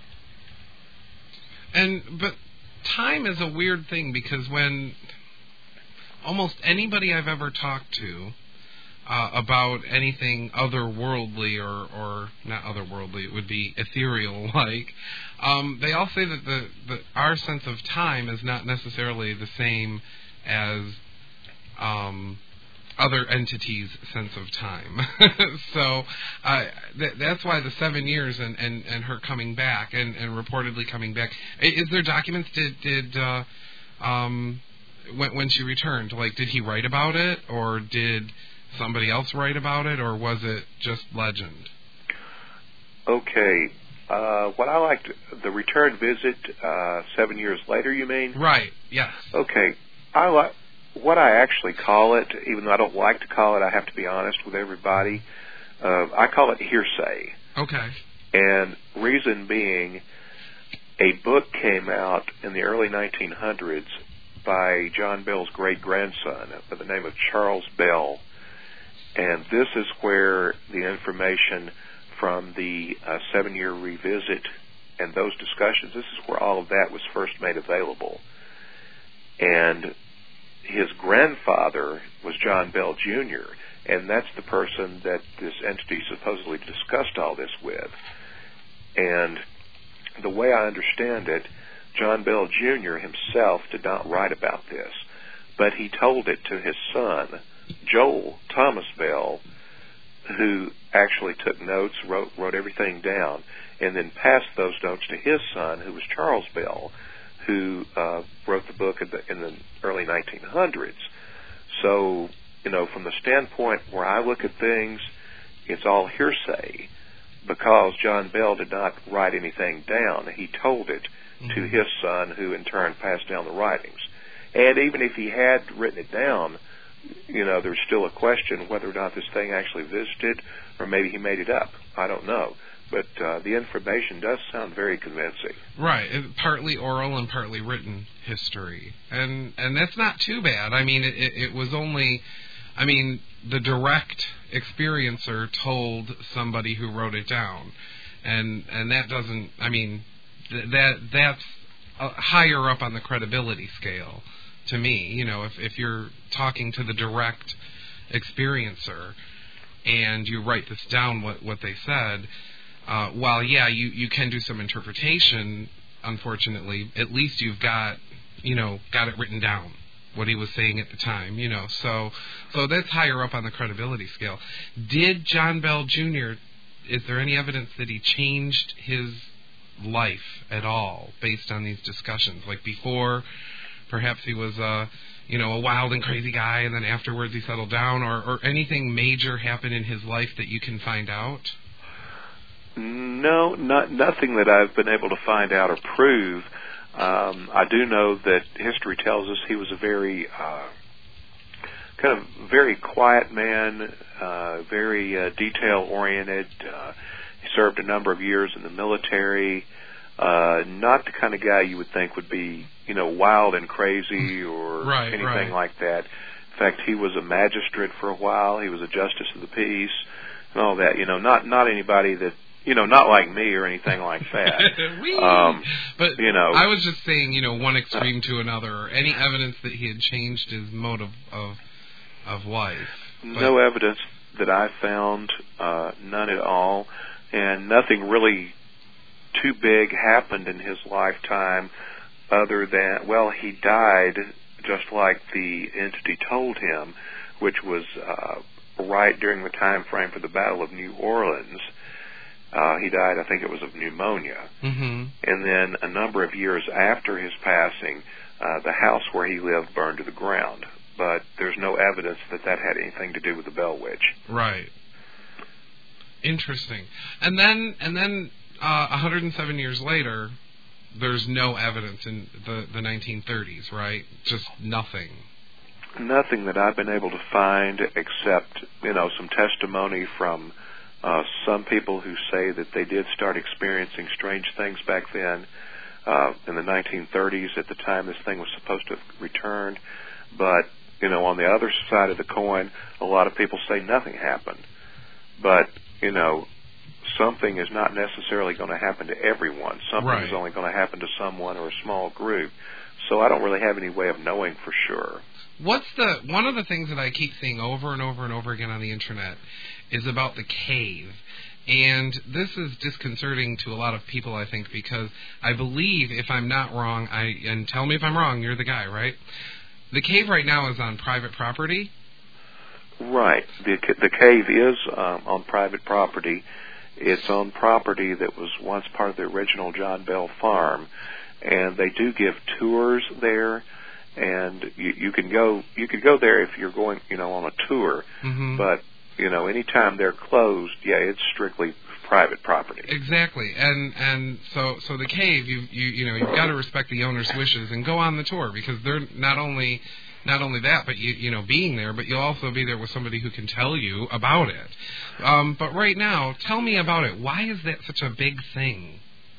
And but time is a weird thing, because when almost anybody I've ever talked to uh, about anything otherworldly, or, or not otherworldly, it would be ethereal-like, um, they all say that the, the our sense of time is not necessarily the same as um, other entities' sense of time. so uh, th- that's why the seven years and, and, and her coming back and, and reportedly coming back. Is there documents? Did did uh, um, when when she returned? Like, did he write about it, or did somebody else write about it, or was it just legend? Okay. Uh, what I liked, the return visit uh, seven years later, you mean? Right. Yes. Okay. I like. What I actually call it, even though I don't like to call it, I have to be honest with everybody, uh, I call it hearsay. Okay. And reason being, a book came out in the early nineteen hundreds by John Bell's great-grandson by the name of Charles Bell. And this is where the information from the uh, seven-year revisit and those discussions, this is where all of that was first made available. And his grandfather was John Bell Junior, and that's the person that this entity supposedly discussed all this with. And the way I understand it, John Bell Junior himself did not write about this, but he told it to his son, Joel Thomas Bell, who actually took notes, wrote wrote everything down, and then passed those notes to his son, who was Charles Bell, who uh, wrote the book in the, in the early nineteen hundreds. So, you know, from the standpoint where I look at things, it's all hearsay, because John Bell did not write anything down. He told it mm-hmm. to his son, who in turn passed down the writings. And even if he had written it down, you know, there's still a question whether or not this thing actually existed, or maybe he made it up. I don't know. But uh, the information does sound very convincing. Right, it, partly oral and partly written history. And and that's not too bad. I mean, it, it, it was only, I mean, the direct experiencer told somebody who wrote it down. And and that doesn't, I mean, th- that that's uh, higher up on the credibility scale to me. You know, if, if you're talking to the direct experiencer and you write this down, what, what they said, uh, while, yeah, you, you can do some interpretation, unfortunately, at least you've got, you know, got it written down, what he was saying at the time, you know. So so that's higher up on the credibility scale. Did John Bell Junior, is there any evidence that he changed his life at all based on these discussions? Like before, perhaps he was, uh, you know, a wild and crazy guy, and then afterwards he settled down, or, or anything major happened in his life that you can find out? No, not nothing that I've been able to find out or prove. Um, I do know that history tells us he was a very uh, kind of very quiet man, uh, very uh, detail-oriented. Uh, he served a number of years in the military. Uh, not the kind of guy you would think would be, you know, wild and crazy or right, anything right. like that. In fact, he was a magistrate for a while. He was a justice of the peace and all that. You know, not not anybody that, you know, not like me or anything like that. um, but you know, I was just saying, you know, one extreme to another. Or any evidence that he had changed his mode of of, of life? But no evidence that I found, uh, none at all, and nothing really too big happened in his lifetime other than, well, he died just like the entity told him, which was uh, right during the time frame for the Battle of New Orleans. Uh, he died, I think it was of pneumonia. Mm-hmm. And then a number of years after his passing, uh, the house where he lived burned to the ground. But there's no evidence that that had anything to do with the Bell Witch. Right. Interesting. And then, and then, uh, one hundred seven years later, there's no evidence in the, the nineteen thirties, right? Just nothing. Nothing that I've been able to find except, you know, some testimony from uh, some people who say that they did start experiencing strange things back then uh, in the nineteen thirties at the time this thing was supposed to have returned. But, you know, on the other side of the coin, a lot of people say nothing happened. But, you know, something is not necessarily going to happen to everyone. Something right. is only going to happen to someone or a small group. So I don't really have any way of knowing for sure. What's the one of the things that I keep seeing over and over and over again on the internet is about the cave. And this is disconcerting to a lot of people, I think, because I believe, if I'm not wrong, I and tell me if I'm wrong, you're the guy, right? The cave right now is on private property? Right. The, the cave is um, on private property. It's on property that was once part of the original John Bell farm, and they do give tours there, and you, you can go you could go there if you're going, you know, on a tour, mm-hmm. but, you know, anytime they're closed, yeah, it's strictly private property. Exactly. And and so so the cave, you you you know, you've got to respect the owner's wishes and go on the tour, because they're not only Not only that, but you you know being there, but you'll also be there with somebody who can tell you about it. Um, but right now, tell me about it. Why is that such a big thing?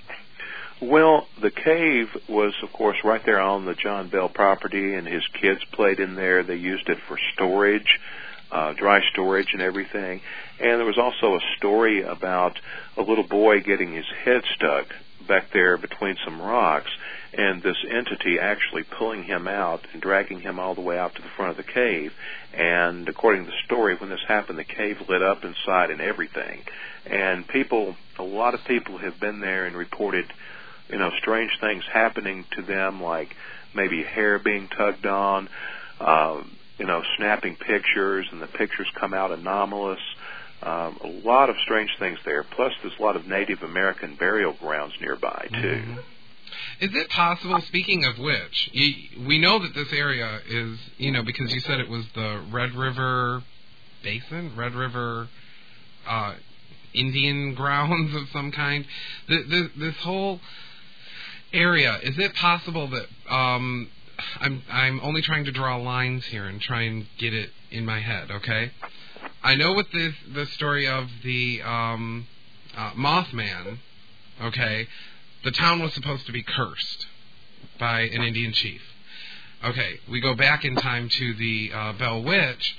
Well, the cave was, of course, right there on the John Bell property, and his kids played in there. They used it for storage, uh, dry storage and everything. And there was also a story about a little boy getting his head stuck back there between some rocks, and this entity actually pulling him out and dragging him all the way out to the front of the cave. And according to the story, when this happened, the cave lit up inside and everything. And people, a lot of people have been there and reported, you know, strange things happening to them, like maybe hair being tugged on, uh, you know, snapping pictures, and the pictures come out anomalous. Um, a lot of strange things there. Plus, there's a lot of Native American burial grounds nearby, too. Mm-hmm. Is it possible, speaking of which, you, we know that this area is, you know, because you said it was the Red River Basin, Red River uh, Indian grounds of some kind. The, the, this whole area, is it possible that, um, I'm, I'm only trying to draw lines here and try and get it in my head, okay? I know with this, the story of the um, uh, Mothman, okay, the town was supposed to be cursed by an Indian chief. Okay, we go back in time to the uh, Bell Witch.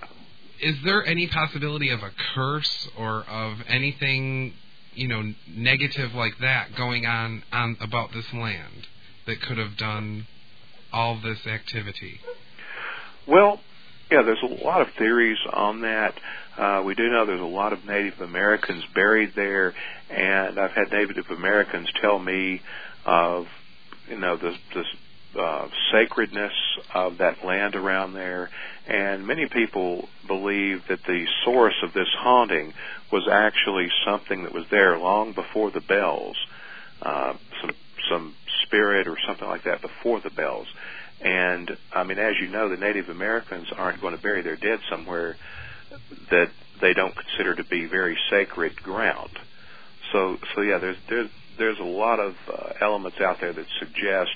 Is there any possibility of a curse or of anything, you know, negative like that going on, on about this land that could have done all this activity? Well, yeah, there's a lot of theories on that. Uh, we do know there's a lot of Native Americans buried there, and I've had Native Americans tell me of, you know, the, the uh, sacredness of that land around there, and many people believe that the source of this haunting was actually something that was there long before the bells, uh, some some spirit or something like that before the bells. And, I mean, as you know, the Native Americans aren't going to bury their dead somewhere that they don't consider to be very sacred ground. So, so yeah, there's there's there's a lot of uh, elements out there that suggest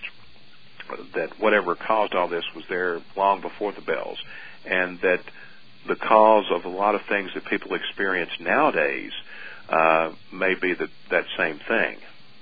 that whatever caused all this was there long before the bells, and that the cause of a lot of things that people experience nowadays uh, may be the, that same thing.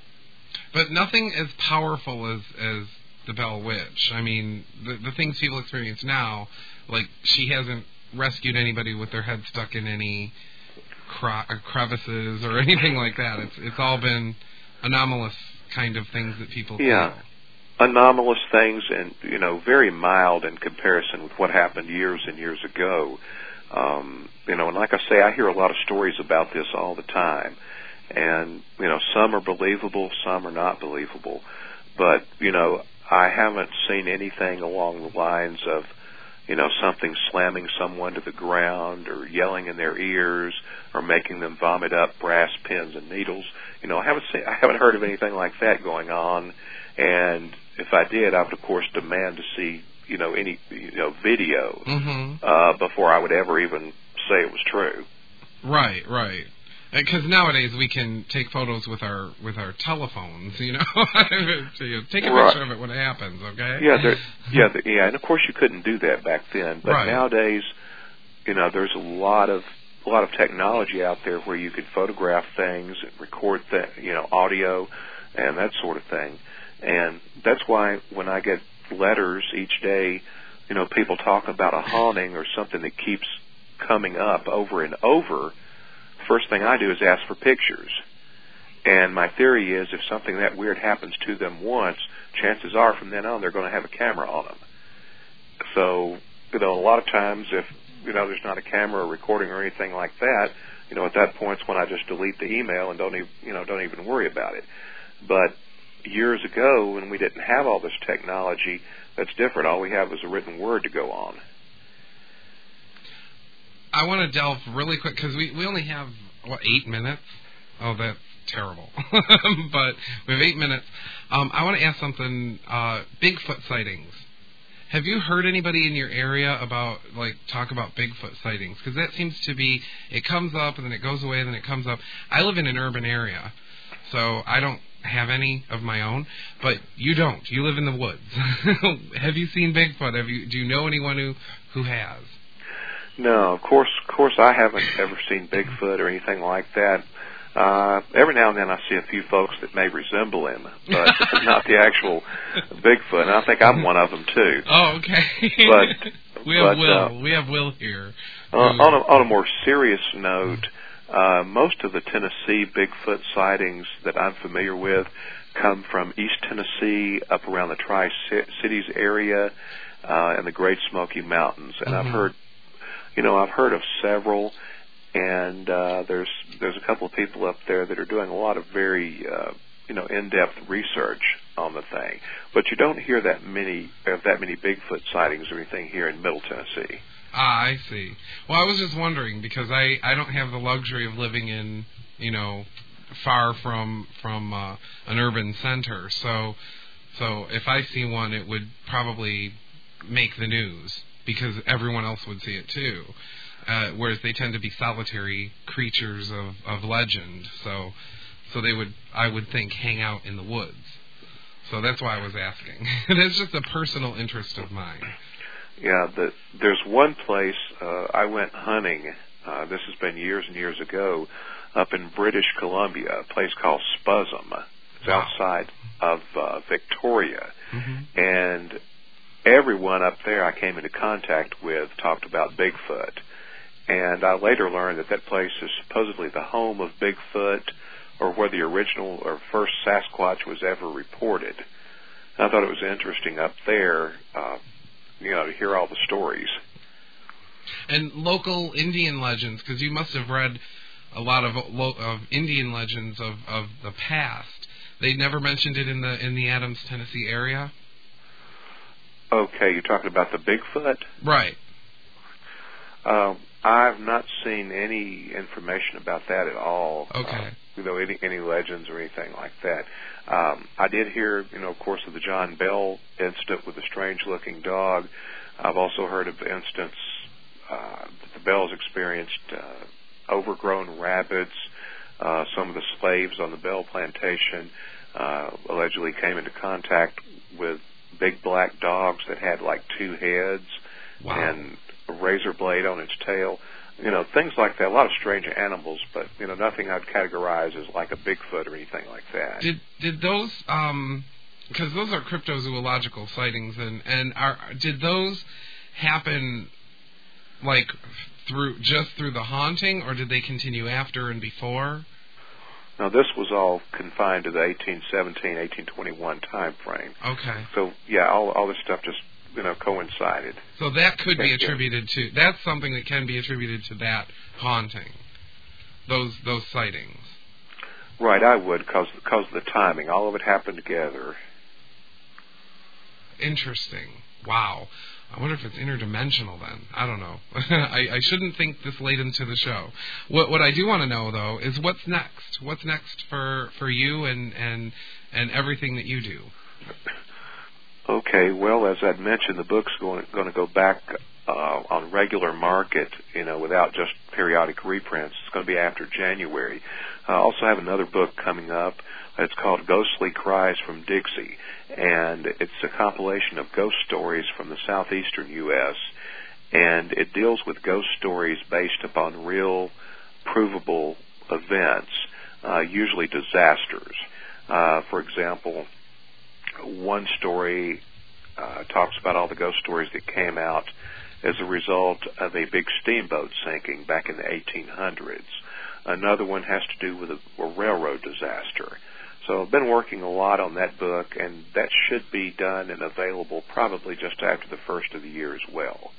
But nothing as powerful as as the Bell Witch. I mean, the the things people experience now, like she hasn't rescued anybody with their head stuck in any cre- crevices or anything like that. It's it's all been anomalous kind of things that people yeah. feel. Anomalous things, and, you know, very mild in comparison with what happened years and years ago. Um, you know, and like I say, I hear a lot of stories about this all the time. And, you know, some are believable, some are not believable. But, you know, I haven't seen anything along the lines of, you know, something slamming someone to the ground or yelling in their ears or making them vomit up brass pins and needles. You know, I haven't seen, I haven't heard of anything like that going on. And if I did, I would, of course, demand to see, you know, any, you know, video mm-hmm. uh, before I would ever even say it was true. Right, right. Because nowadays we can take photos with our with our telephones, you know. So you take a right. picture of it when it happens, okay? Yeah, there, yeah, the, yeah, and of course you couldn't do that back then. But right. nowadays, you know, there's a lot of a lot of technology out there where you could photograph things and record, th- you know, audio and that sort of thing. And that's why when I get letters each day, you know, people talk about a haunting or something that keeps coming up over and over. First thing I do is ask for pictures. And my theory is if something that weird happens to them once, chances are from then on they're going to have a camera on them. So, you know, a lot of times if, you know, there's not a camera or recording or anything like that, you know, at that point it's when I just delete the email and don't even, you know, don't even worry about it. But years ago when we didn't have all this technology, that's different. All we have is a written word to go on. I want to delve really quick because we, we only have, what, eight minutes? Oh, that's terrible. But we have eight minutes. Um, I want to ask something, uh, Bigfoot sightings. Have you heard anybody in your area about, like, talk about Bigfoot sightings? Because that seems to be, it comes up and then it goes away and then it comes up. I live in an urban area, so I don't have any of my own, but you don't. You live in the woods. Have you seen Bigfoot? Have you? Do you know anyone who, who has? No, of course, of course, I haven't ever seen Bigfoot or anything like that. Uh, every now and then I see a few folks that may resemble him, but not the actual Bigfoot. And I think I'm one of them too. Oh, okay. But we have but, Will. Uh, we have Will here. Uh, on, a, on a more serious note, uh, most of the Tennessee Bigfoot sightings that I'm familiar with come from East Tennessee, up around the Tri-Cities area, uh, and the Great Smoky Mountains. And mm-hmm. I've heard. You know, I've heard of several, and uh, there's there's a couple of people up there that are doing a lot of very, uh, you know, in-depth research on the thing. But you don't hear that many of that many Bigfoot sightings or anything here in Middle Tennessee. Ah, I see. Well, I was just wondering because I, I don't have the luxury of living in, you know, far from from uh, an urban center. So so if I see one, it would probably make the news because everyone else would see it too. Uh, whereas they tend to be solitary creatures of, of legend. So so they would, I would think, hang out in the woods. So that's why I was asking. That's just a personal interest of mine. Yeah, the, there's one place uh, I went hunting. Uh, this has been years and years ago, up in British Columbia, a place called Spuzzum. It's Wow. outside of uh, Victoria, Mm-hmm. and everyone up there I came into contact with talked about Bigfoot. And I later learned that that place is supposedly the home of Bigfoot, or where the original or first Sasquatch was ever reported. And I thought it was interesting up there, uh, you know, to hear all the stories. And local Indian legends, because you must have read a lot of lo- of Indian legends of, of the past. They never mentioned it in the in the Adams, Tennessee area. Okay, you're talking about the Bigfoot? Right. Um, I've not seen any information about that at all. Okay. Uh, you know, any any legends or anything like that. Um, I did hear, you know, of course, of the John Bell incident with the strange-looking dog. I've also heard of the instance uh, that the Bells experienced uh, overgrown rabbits. Uh, some of the slaves on the Bell plantation uh, allegedly came into contact with big black dogs that had like two heads. Wow. And a razor blade on its tail. You know, things like that. A lot of strange animals, but, you know, nothing I'd categorize as like a Bigfoot or anything like that. Did did those um because those are cryptozoological sightings and and are did those happen like through just through the haunting, or did they continue after and before? Now, this was all confined to the eighteen seventeen, eighteen twenty-one time frame. Okay. So, yeah, all all this stuff just, you know, coincided. So that could be Thank you. attributed to, that's something that can be attributed to that haunting, those those sightings. Right, I would, because of the timing. All of it happened together. Interesting. Wow. I wonder if it's interdimensional then. I don't know. I, I shouldn't think this late into the show. What what I do want to know, though, is what's next? What's next for, for you and, and and everything that you do? Okay, well, as I'd mentioned, the book's going, going to go back uh, on regular market, you know, without just periodic reprints. It's going to be after January. I also have another book coming up. It's called Ghostly Cries from Dixie, and it's a compilation of ghost stories from the southeastern U S, and it deals with ghost stories based upon real, provable events, uh, usually disasters. Uh, for example, one story uh, talks about all the ghost stories that came out as a result of a big steamboat sinking back in the eighteen hundreds. Another one has to do with a, a railroad disaster. So I've been working a lot on that book, and that should be done and available probably just after the first of the year as well.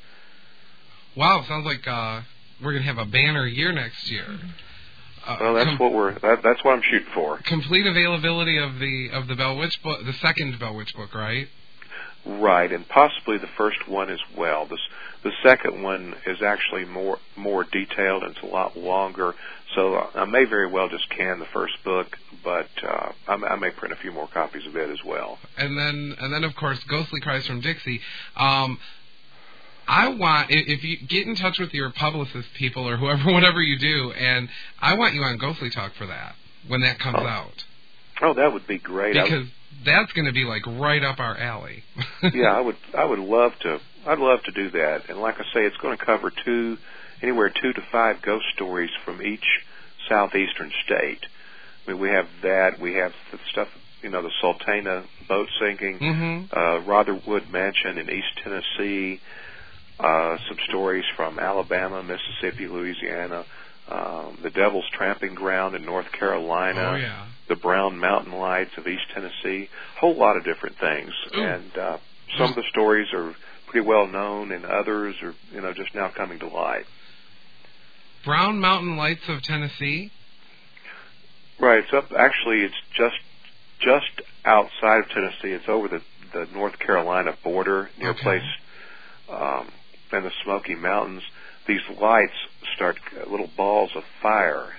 Wow, sounds like uh, we're going to have a banner year next year. Uh, Well, that's com- what we're that, that's what I'm shooting for. complete availability of the of the Bell Witch book, the second Bell Witch book, right? Right, and possibly the first one as well. This the second one is actually more more detailed and it's a lot longer. So I may very well just can the first book, but uh, I, I may print a few more copies of it as well. And then and then of course Ghostly Cries from Dixie. Um, I want, if you get in touch with your publicist people or whoever, whatever you do, and I want you on Ghostly Talk for that when that comes Oh. out. Oh, that would be great. I Because that's going to be like right up our alley. yeah, I would I would love to I'd love to do that. And like I say, it's going to cover two anywhere two to five ghost stories from each southeastern state. I mean, we have that, we have the stuff, you know, the Sultana boat sinking, Mm-hmm. uh, Rotherwood Mansion in East Tennessee, uh, some stories from Alabama, Mississippi, Louisiana, um, the Devil's Tramping Ground in North Carolina, Oh, yeah. the Brown Mountain Lights of East Tennessee, a whole lot of different things. Ooh. And uh, some of the stories are pretty well known, and others are, you know, just now coming to light. Brown Mountain Lights of Tennessee? Right. It's up. Actually, it's just just outside of Tennessee. It's over the the North Carolina border near Okay. a place um, and the Smoky Mountains, these lights start, uh, little balls of fire,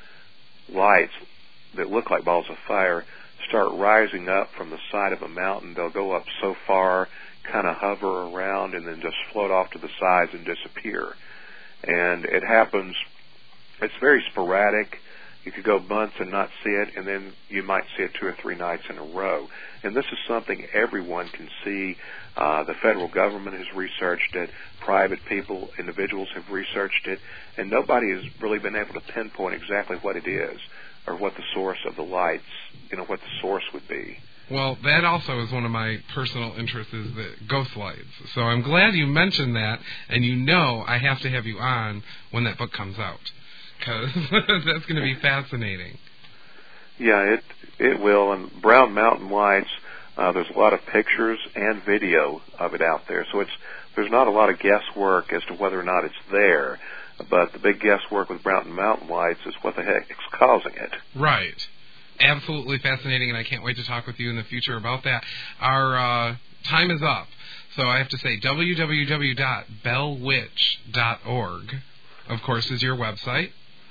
lights that look like balls of fire, start rising up from the side of a mountain. They'll go up so far, kind of hover around, and then just float off to the sides and disappear. And it happens, it's very sporadic. You could go months and not see it, and then you might see it two or three nights in a row. And this is something everyone can see. Uh, the federal government has researched it. Private people, individuals have researched it. And nobody has really been able to pinpoint exactly what it is or what the source of the lights, you know, what the source would be. Well, that also is one of my personal interests, is the ghost lights. So I'm glad you mentioned that, and you know I have to have you on when that book comes out, because that's going to be fascinating. Yeah, it it will. And Brown Mountain Lights, uh, there's a lot of pictures and video of it out there. So it's there's not a lot of guesswork as to whether or not it's there. But the big guesswork with Brown Mountain Lights is what the heck is causing it. Right. Absolutely fascinating, and I can't wait to talk with you in the future about that. Our uh, time is up, so I have to say w w w dot bell witch dot org, of course, is your website.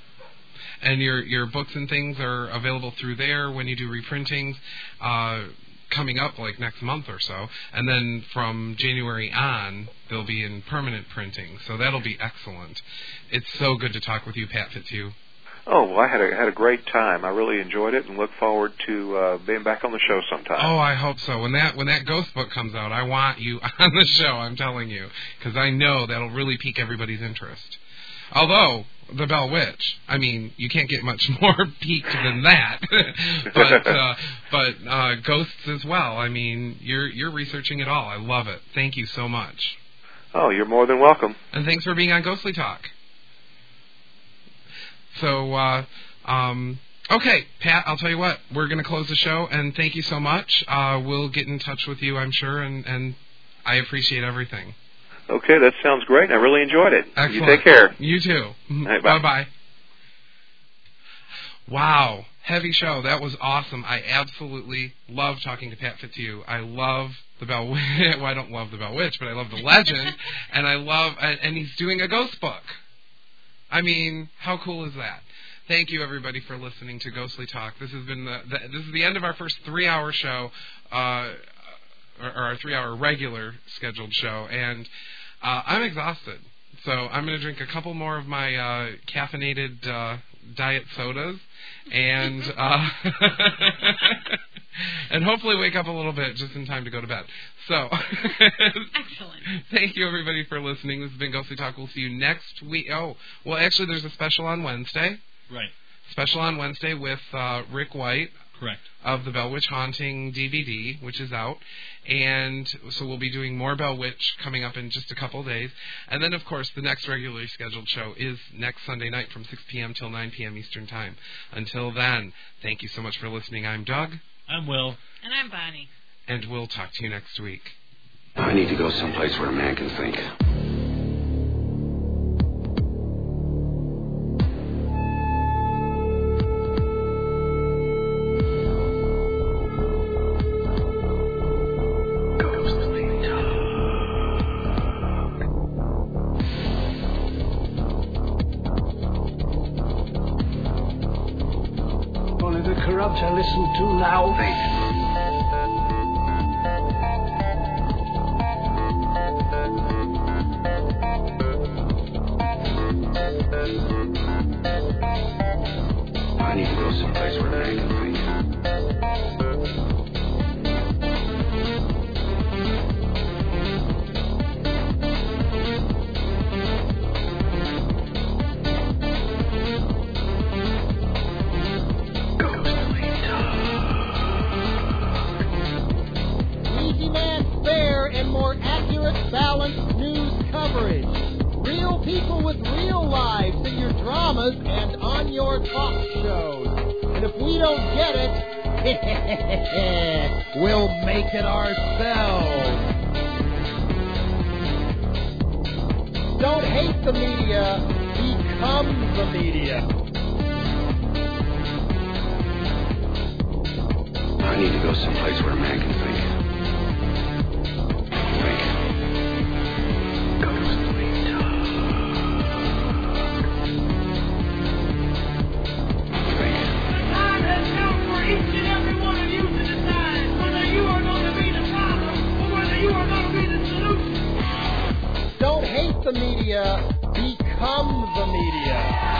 And your your books and things are available through there when you do reprintings uh, coming up like next month or so. And then from January on, they'll be in permanent printing. So that'll be excellent. It's so good to talk with you, Pat Fitzhugh. Oh, well, I had a had a great time. I really enjoyed it and look forward to uh, being back on the show sometime. Oh, I hope so. When that when that ghost book comes out, I want you on the show, I'm telling you, because I know that'll really pique everybody's interest. Although, the Bell Witch, I mean, you can't get much more piqued than that. but uh, but uh, ghosts as well. I mean, you're you're researching it all. I love it. Thank you so much. Oh, you're more than welcome. And thanks for being on Ghostly Talk. So, uh, um, okay, Pat, I'll tell you what, we're going to close the show, and thank you so much. Uh, we'll get in touch with you, I'm sure, and, and I appreciate everything. Okay, that sounds great. I really enjoyed it. Excellent. You take care. You too. Right, bye. Bye-bye. Wow, heavy show. That was awesome. I absolutely love talking to Pat Fitzhugh. I love the Bell Witch. Well, I don't love the Bell Witch, but I love the legend, and I love, and, and he's doing a ghost book. I mean, how cool is that? Thank you, everybody, for listening to Ghostly Talk. This has been the, the this is the end of our first three-hour show, uh, or, or our three-hour regular scheduled show, and uh, I'm exhausted. So I'm going to drink a couple more of my uh, caffeinated uh, diet sodas, and uh, and hopefully wake up a little bit just in time to go to bed. So, excellent. Thank you, everybody, for listening. This has been Ghostly Talk. We'll see you next week. Oh, well, actually, there's a special on Wednesday. Right. Special on Wednesday with uh, Rick White. Correct. Of the Bell Witch Haunting D V D, which is out. And so we'll be doing more Bell Witch coming up in just a couple of days. And then, of course, the next regularly scheduled show is next Sunday night from six p.m. till nine p.m. Eastern Time. Until then, thank you so much for listening. I'm Doug. I'm Will. And I'm Bonnie. And we'll talk to you next week. I need to go someplace where a man can think. Only the corrupt I listen to now. Think. I need to go someplace where a man can think. Easy man, fair and more accurate, balanced news coverage. Real people with real lives in your dramas and on your talk shows. And if we don't get it, we'll make it ourselves. Don't hate the media, become the media. I need to go someplace where a man can think. Think. Go to sleep. media, become the media.